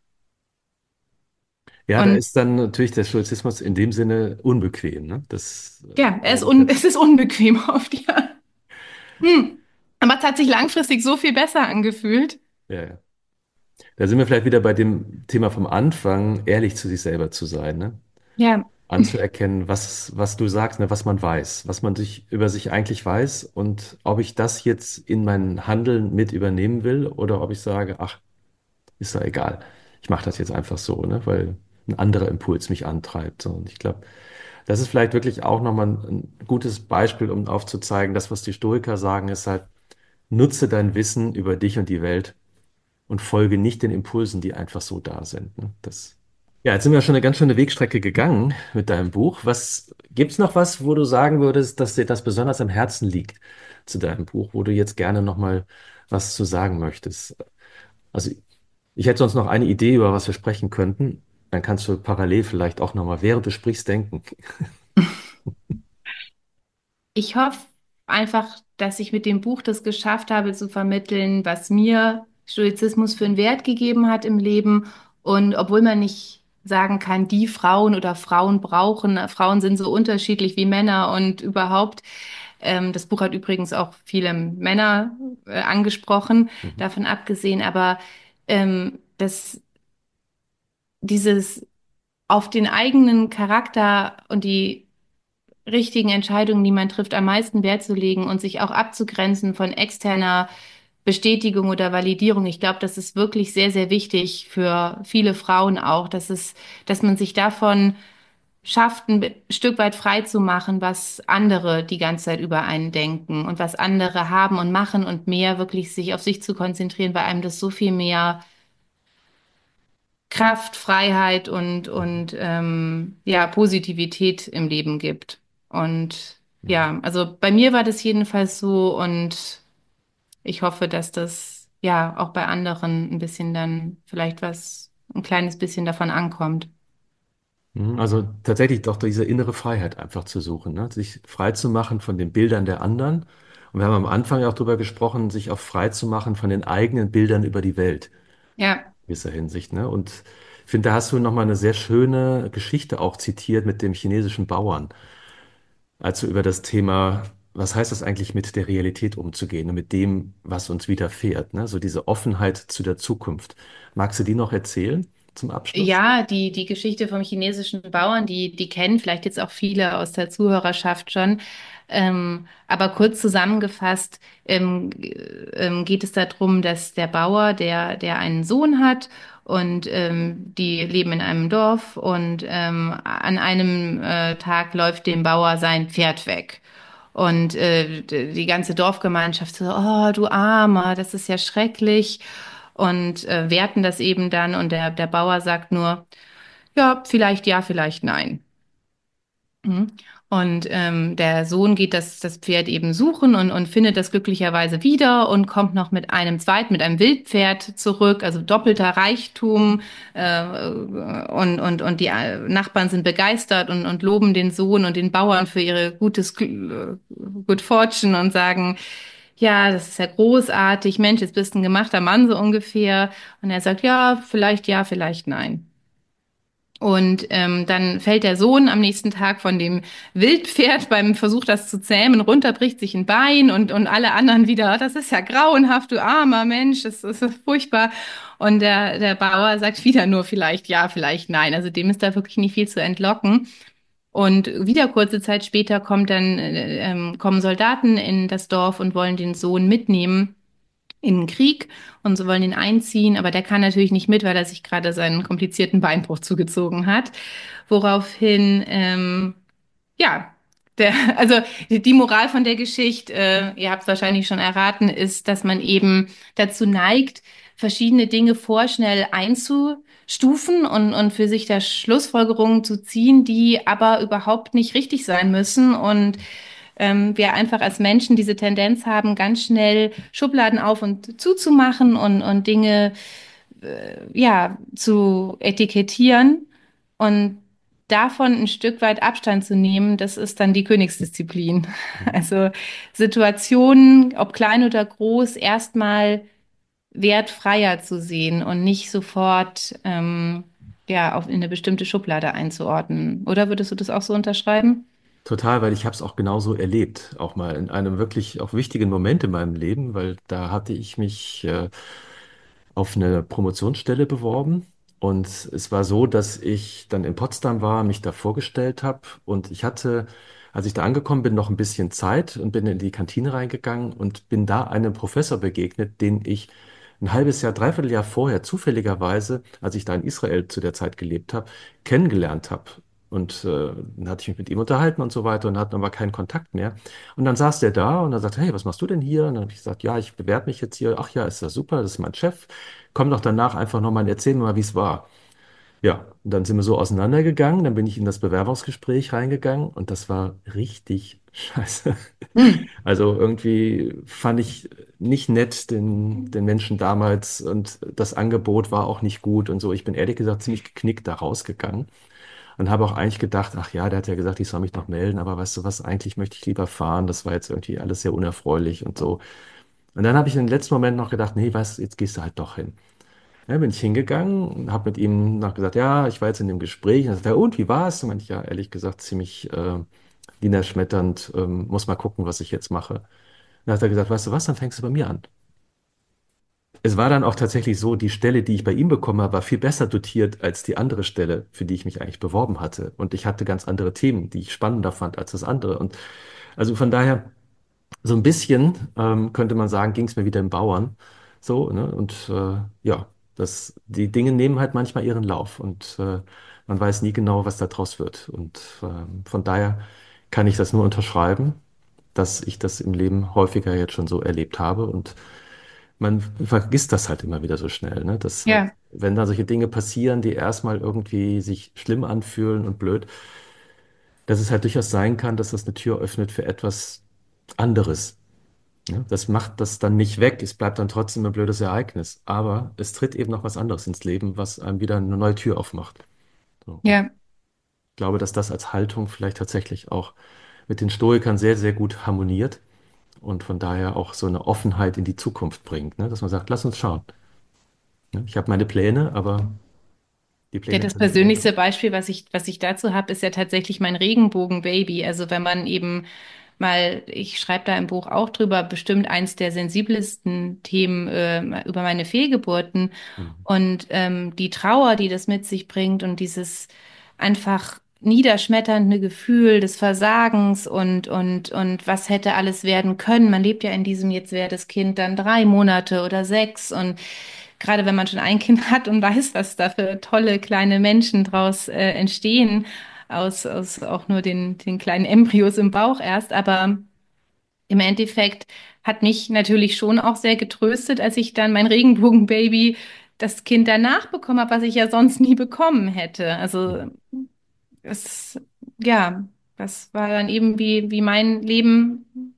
Ja, da Und ist dann natürlich der Stoizismus in dem Sinne unbequem, ne? Das ja, äh, er ist glaube ich un jetzt. es ist unbequem oft, ja. Hm. Aber es hat sich langfristig so viel besser angefühlt. Ja, ja. Da sind wir vielleicht wieder bei dem Thema vom Anfang, ehrlich zu sich selber zu sein, ne? Ja, Anzuerkennen, was, was du sagst, ne? Was man weiß, was man sich über sich eigentlich weiß und ob ich das jetzt in mein Handeln mit übernehmen will oder ob ich sage, ach, ist doch egal. Ich mache das jetzt einfach so, ne? Weil ein anderer Impuls mich antreibt. So. Und ich glaube, das ist vielleicht wirklich auch nochmal ein, ein gutes Beispiel, um aufzuzeigen, das, was die Stoiker sagen, ist halt, nutze dein Wissen über dich und die Welt und folge nicht den Impulsen, die einfach so da sind. Ne? Das, ja, jetzt sind wir schon eine ganz schöne Wegstrecke gegangen mit deinem Buch. Was, gibt's noch was, wo du sagen würdest, dass dir das besonders am Herzen liegt zu deinem Buch, wo du jetzt gerne nochmal was zu sagen möchtest? Also ich hätte sonst noch eine Idee, über was wir sprechen könnten. Dann kannst du parallel vielleicht auch nochmal, während du sprichst, denken. ich hoffe einfach, dass ich mit dem Buch das geschafft habe zu vermitteln, was mir Stoizismus für einen Wert gegeben hat im Leben. Und obwohl man nicht sagen kann, die Frauen oder Frauen brauchen. Frauen sind so unterschiedlich wie Männer und überhaupt. Ähm, das Buch hat übrigens auch viele Männer äh, angesprochen, Mhm. davon abgesehen, aber ähm, das, dieses auf den eigenen Charakter und die richtigen Entscheidungen, die man trifft, am meisten Wert zu legen und sich auch abzugrenzen von externer Bestätigung oder Validierung. Ich glaube, das ist wirklich sehr, sehr wichtig für viele Frauen auch, dass es, dass man sich davon schafft, ein Stück weit frei zu machen, was andere die ganze Zeit über einen denken und was andere haben und machen und mehr wirklich sich auf sich zu konzentrieren, weil einem das so viel mehr Kraft, Freiheit und, und ähm, ja, Positivität im Leben gibt. Und Mhm. ja, also bei mir war das jedenfalls so und ich hoffe, dass das ja auch bei anderen ein bisschen dann vielleicht was, ein kleines bisschen davon ankommt. Mhm. Also tatsächlich doch diese innere Freiheit einfach zu suchen, ne? Sich frei zu machen von den Bildern der anderen. Und wir haben am Anfang ja auch darüber gesprochen, sich auch frei zu machen von den eigenen Bildern über die Welt, Ja, in gewisser Hinsicht, ne? Und ich finde, da hast du nochmal eine sehr schöne Geschichte auch zitiert mit dem chinesischen Bauern, also über das Thema, was heißt das eigentlich, mit der Realität umzugehen und mit dem, was uns widerfährt, ne? So diese Offenheit zu der Zukunft. Magst du die noch erzählen zum Abschluss? ja, die, die Geschichte vom chinesischen Bauern, die, die kennen vielleicht jetzt auch viele aus der Zuhörerschaft schon. Ähm, aber kurz zusammengefasst, ähm, äh, ähm, geht es darum, dass der Bauer, der, der einen Sohn hat und ähm, die leben in einem Dorf und ähm, an einem äh, Tag läuft dem Bauer sein Pferd weg. Und äh, d- die ganze Dorfgemeinschaft so, oh, du Armer, das ist ja schrecklich. Und äh, werten das eben dann und der, der Bauer sagt nur, ja, vielleicht ja, vielleicht nein. Mhm. Und ähm, der Sohn geht das, das Pferd eben suchen und, und findet das glücklicherweise wieder und kommt noch mit einem zweiten, mit einem Wildpferd zurück, also doppelter Reichtum. Äh, und, und, und die äh, Nachbarn sind begeistert und, und loben den Sohn und den Bauern für ihre gutes Gl- äh, Good Fortune und sagen, ja, das ist ja großartig, Mensch, jetzt bist du ein gemachter Mann so ungefähr. Und er sagt, ja, vielleicht ja, vielleicht nein. Und ähm, dann fällt der Sohn am nächsten Tag von dem Wildpferd beim Versuch, das zu zähmen, runter, bricht sich ein Bein und, und alle anderen wieder, das ist ja grauenhaft, du armer Mensch, das, das ist furchtbar. Und der, der Bauer sagt wieder nur vielleicht ja, vielleicht nein. Also dem ist da wirklich nicht viel zu entlocken. Und wieder kurze Zeit später kommt dann, äh, ähm, kommen Soldaten in das Dorf und wollen den Sohn mitnehmen in den Krieg und so wollen ihn einziehen, aber der kann natürlich nicht mit, weil er sich gerade seinen komplizierten Beinbruch zugezogen hat. Woraufhin, ähm, ja, der, also die, die Moral von der Geschichte, äh, ihr habt es wahrscheinlich schon erraten, ist, dass man eben dazu neigt, verschiedene Dinge vorschnell einzustufen und, und für sich da Schlussfolgerungen zu ziehen, die aber überhaupt nicht richtig sein müssen und ähm, wir einfach als Menschen diese Tendenz haben, ganz schnell Schubladen auf und zuzumachen und, und Dinge ja zu etikettieren und davon ein Stück weit Abstand zu nehmen, das ist dann die Königsdisziplin. Also Situationen, ob klein oder groß, erstmal wertfreier zu sehen und nicht sofort ähm, ja auf in eine bestimmte Schublade einzuordnen. Oder würdest du das auch so unterschreiben? Total, weil ich habe es auch genauso erlebt, auch mal in einem wirklich auch wichtigen Moment in meinem Leben, weil da hatte ich mich äh, auf eine Promotionsstelle beworben und es war so, dass ich dann in Potsdam war, mich da vorgestellt habe und ich hatte, als ich da angekommen bin, noch ein bisschen Zeit und bin in die Kantine reingegangen und bin da einem Professor begegnet, den ich ein halbes Jahr, dreiviertel Jahr vorher zufälligerweise, als ich da in Israel zu der Zeit gelebt habe, kennengelernt habe. Und äh, dann hatte ich mich mit ihm unterhalten und so weiter und hatten aber keinen Kontakt mehr. Und dann saß der da und er sagte, hey, was machst du denn hier? Und dann habe ich gesagt, ja, ich bewerbe mich jetzt hier. Ach ja, ist das super, das ist mein Chef. Komm doch danach einfach nochmal und erzähl mir mal, wie es war. Ja, und dann sind wir so auseinandergegangen. Dann bin ich in das Bewerbungsgespräch reingegangen und das war richtig scheiße. Hm. Also irgendwie fand ich nicht nett den, den Menschen damals und das Angebot war auch nicht gut und so. Ich bin ehrlich gesagt ziemlich geknickt da rausgegangen und habe auch eigentlich gedacht, ach ja, der hat ja gesagt, ich soll mich noch melden, aber weißt du was, eigentlich möchte ich lieber fahren. Das war jetzt irgendwie alles sehr unerfreulich und so. Und dann habe ich im letzten Moment noch gedacht, nee, weißt du, jetzt gehst du halt doch hin. Ja, bin ich hingegangen, habe mit ihm noch gesagt, ja, ich war jetzt in dem Gespräch. Und er sagt, ja, und wie war es? Und meinte ich, ja, ehrlich gesagt, ziemlich äh, niederschmetternd, ähm, muss mal gucken, was ich jetzt mache. Dann hat er gesagt, weißt du was, dann fängst du bei mir an. Es war dann auch tatsächlich so, die Stelle, die ich bei ihm bekommen habe, war viel besser dotiert als die andere Stelle, für die ich mich eigentlich beworben hatte. Und ich hatte ganz andere Themen, die ich spannender fand als das andere. Und also von daher, so ein bisschen, ähm, könnte man sagen, ging es mir wieder im Bauern. So, ne? Und äh, ja, das, die Dinge nehmen halt manchmal ihren Lauf und äh, man weiß nie genau, was da draus wird. Und ähm, von daher kann ich das nur unterschreiben, dass ich das im Leben häufiger jetzt schon so erlebt habe. Und man vergisst das halt immer wieder so schnell, ne? Dass halt, Ja, wenn da solche Dinge passieren, die erstmal irgendwie sich schlimm anfühlen und blöd, dass es halt durchaus sein kann, dass das eine Tür öffnet für etwas anderes. Ne? Das macht das dann nicht weg. Es bleibt dann trotzdem ein blödes Ereignis. Aber es tritt eben noch was anderes ins Leben, was einem wieder eine neue Tür aufmacht. So. Und ja, ich glaube, dass das als Haltung vielleicht tatsächlich auch mit den Stoikern sehr, sehr gut harmoniert und von daher auch so eine Offenheit in die Zukunft bringt, ne? Dass man sagt, lass uns schauen. Ne? Ich habe meine Pläne, aber die ja, Pläne das können sich ändern. persönlichste Beispiel, was ich, was ich dazu habe, ist ja tatsächlich mein Regenbogen-Baby. Also wenn man eben mal, ich schreibe da im Buch auch drüber, bestimmt eins der sensibelsten Themen äh, über meine Fehlgeburten Mhm. und ähm, die Trauer, die das mit sich bringt und dieses einfach niederschmetternde Gefühl des Versagens und, und, und was hätte alles werden können. Man lebt ja in diesem, jetzt wäre das Kind dann drei Monate oder sechs und gerade wenn man schon ein Kind hat und weiß, was da für tolle kleine Menschen draus äh, entstehen, aus, aus auch nur den, den kleinen Embryos im Bauch erst, aber im Endeffekt hat mich natürlich schon auch sehr getröstet, als ich dann mein Regenbogenbaby, das Kind danach bekommen habe, was ich ja sonst nie bekommen hätte. Also Mhm. es, ja, das war dann eben wie, wie mein Leben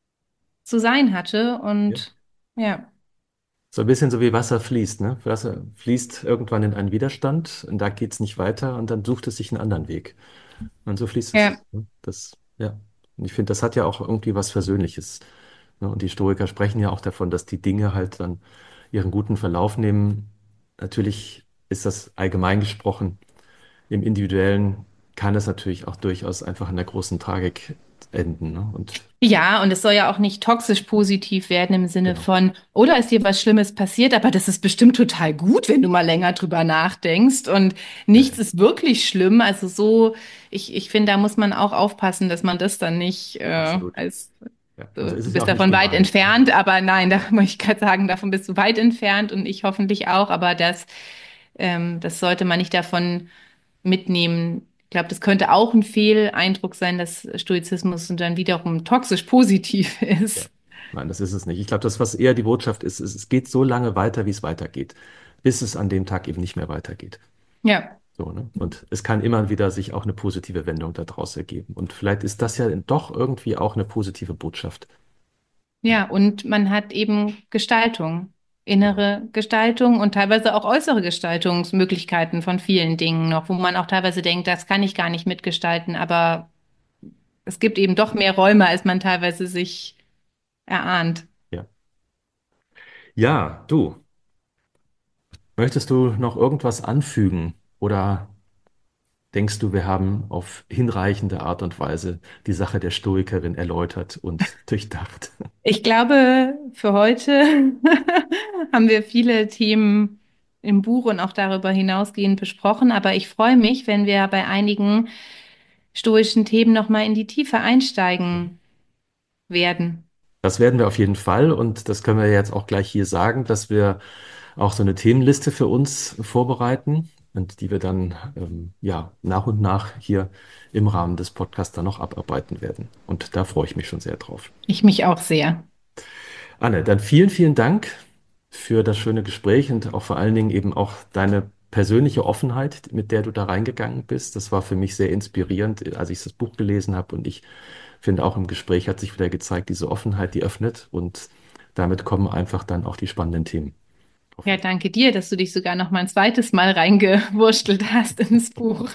zu sein hatte Ja. und ja, So ein bisschen so wie Wasser fließt, ne? Wasser fließt irgendwann in einen Widerstand und da geht es nicht weiter und dann sucht es sich einen anderen Weg. Und so fließt es. ja, Ne? Das, ja. Und ich finde, das hat ja auch irgendwie was Versöhnliches. Ne? Und die Stoiker sprechen ja auch davon, dass die Dinge halt dann ihren guten Verlauf nehmen. Natürlich ist das allgemein gesprochen. Im Individuellen kann es natürlich auch durchaus einfach in der großen Tragik enden. Ne? Und ja, und es soll ja auch nicht toxisch positiv werden im Sinne genau, von, oder ist dir was Schlimmes passiert, aber das ist bestimmt total gut, wenn du mal länger drüber nachdenkst und ja, nichts ja, ist wirklich schlimm. Also so, ich, ich finde, da muss man auch aufpassen, dass man das dann nicht äh, absolut. als, Ja. Also äh, ist du es ja bist auch nicht davon weit gemeint. Ne? entfernt, aber nein, da möchte ich gerade sagen, davon bist du weit entfernt und ich hoffentlich auch, aber das, ähm, das sollte man nicht davon mitnehmen. Ich glaube, das könnte auch ein Fehleindruck sein, dass Stoizismus und dann wiederum toxisch positiv Ja. ist. Nein, das ist es nicht. Ich glaube, das, was eher die Botschaft ist, ist, es geht so lange weiter, wie es weitergeht, bis es an dem Tag eben nicht mehr weitergeht. Ja, So, ne? Und es kann immer wieder sich auch eine positive Wendung daraus ergeben. Und vielleicht ist das ja doch irgendwie auch eine positive Botschaft. ja, und man hat eben Gestaltung, Genau. innere Gestaltung und teilweise auch äußere Gestaltungsmöglichkeiten von vielen Dingen noch, wo man auch teilweise denkt, das kann ich gar nicht mitgestalten, aber es gibt eben doch mehr Räume, als man teilweise sich erahnt. Ja. Ja, du, möchtest du noch irgendwas anfügen oder denkst du, wir haben auf hinreichende Art und Weise die Sache der Stoikerin erläutert und durchdacht? Ich glaube, für heute haben wir viele Themen im Buch und auch darüber hinausgehend besprochen, aber ich freue mich, wenn wir bei einigen stoischen Themen nochmal in die Tiefe einsteigen werden. Das werden wir auf jeden Fall und das können wir jetzt auch gleich hier sagen, dass wir auch so eine Themenliste für uns vorbereiten und die wir dann ähm, ja nach und nach hier im Rahmen des Podcasts dann noch abarbeiten werden. Und da freue ich mich schon sehr drauf. Ich mich auch sehr. Anne, dann vielen, vielen Dank für das schöne Gespräch und auch vor allen Dingen eben auch deine persönliche Offenheit, mit der du da reingegangen bist. Das war für mich sehr inspirierend, als ich das Buch gelesen habe. Und ich finde, auch im Gespräch hat sich wieder gezeigt, diese Offenheit, die öffnet und damit kommen einfach dann auch die spannenden Themen. Ja, Hoffentlich. danke dir, dass du dich sogar noch mal ein zweites Mal reingewurstelt hast ins Buch.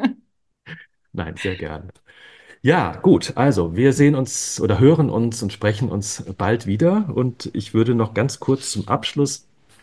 Nein, sehr gerne. Ja, gut. Also, wir sehen uns oder hören uns und sprechen uns bald wieder. Und ich würde noch ganz kurz zum Abschluss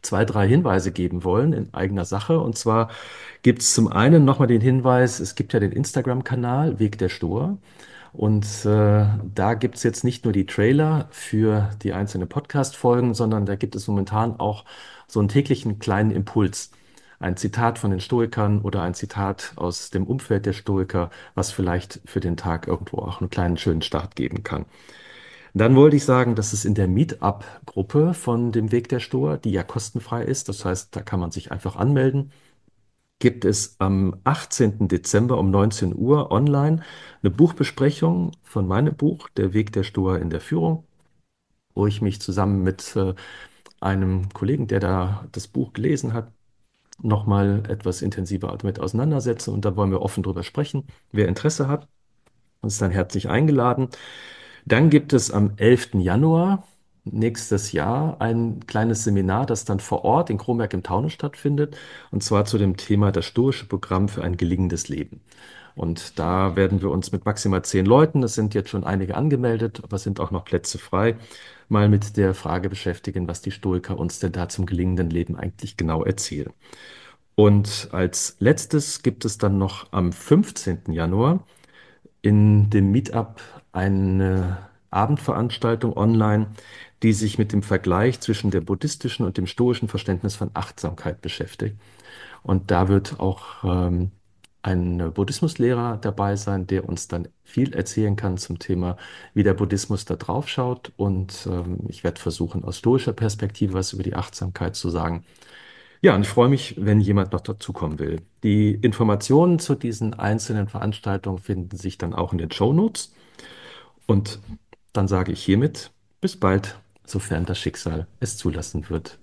zwei, drei Hinweise geben wollen in eigener Sache. Und zwar gibt es zum einen nochmal den Hinweis, es gibt ja den Instagram-Kanal Weg der Stoa. Und äh, da gibt es jetzt nicht nur die Trailer für die einzelnen Podcast-Folgen, sondern da gibt es momentan auch so einen täglichen kleinen Impuls. Ein Zitat von den Stoikern oder ein Zitat aus dem Umfeld der Stoiker, was vielleicht für den Tag irgendwo auch einen kleinen schönen Start geben kann. Dann wollte ich sagen, dass es in der Meetup-Gruppe von dem Weg der Stoa, die ja kostenfrei ist, das heißt, da kann man sich einfach anmelden, gibt es am achtzehnten Dezember um neunzehn Uhr online eine Buchbesprechung von meinem Buch, Der Weg der Stoa in der Führung, wo ich mich zusammen mit äh, einem Kollegen, der da das Buch gelesen hat, nochmal etwas intensiver damit auseinandersetze. Und da wollen wir offen drüber sprechen. Wer Interesse hat, ist dann herzlich eingeladen. Dann gibt es am elften Januar nächstes Jahr ein kleines Seminar, das dann vor Ort in Kronberg im Taunus stattfindet, und zwar zu dem Thema das stoische Programm für ein gelingendes Leben. Und da werden wir uns mit maximal zehn Leuten, es sind jetzt schon einige angemeldet, aber es sind auch noch Plätze frei, mal mit der Frage beschäftigen, was die Stoiker uns denn da zum gelingenden Leben eigentlich genau erzählen. Und als letztes gibt es dann noch am fünfzehnten Januar in dem Meetup eine Abendveranstaltung online, die sich mit dem Vergleich zwischen der buddhistischen und dem stoischen Verständnis von Achtsamkeit beschäftigt. Und da wird auch ähm, ein Buddhismuslehrer dabei sein, der uns dann viel erzählen kann zum Thema, wie der Buddhismus da drauf schaut. Und ähm, ich werde versuchen, aus stoischer Perspektive was über die Achtsamkeit zu sagen. Ja, und ich freue mich, wenn jemand noch dazukommen will. Die Informationen zu diesen einzelnen Veranstaltungen finden sich dann auch in den Shownotes. Und dann sage ich hiermit bis bald, sofern das Schicksal es zulassen wird.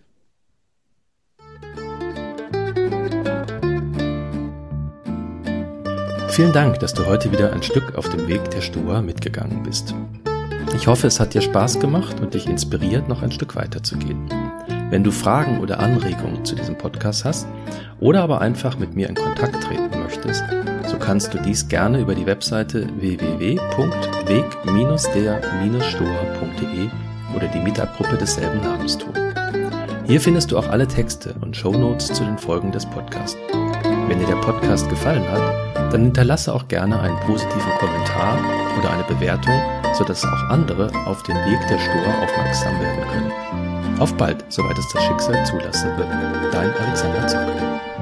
Vielen Dank, dass du heute wieder ein Stück auf dem Weg der Stoa mitgegangen bist. Ich hoffe, es hat dir Spaß gemacht und dich inspiriert, noch ein Stück weiterzugehen. Wenn du Fragen oder Anregungen zu diesem Podcast hast oder aber einfach mit mir in Kontakt treten möchtest, so kannst du dies gerne über die Webseite w w w punkt weg der stoa punkt de oder die Meetup-Gruppe desselben Namens tun. Hier findest du auch alle Texte und Shownotes zu den Folgen des Podcasts. Wenn dir der Podcast gefallen hat, dann hinterlasse auch gerne einen positiven Kommentar oder eine Bewertung, sodass auch andere auf den Weg der Stoa aufmerksam werden können. Auf bald, soweit es das Schicksal zulassen wird. Dein Alexander Zock.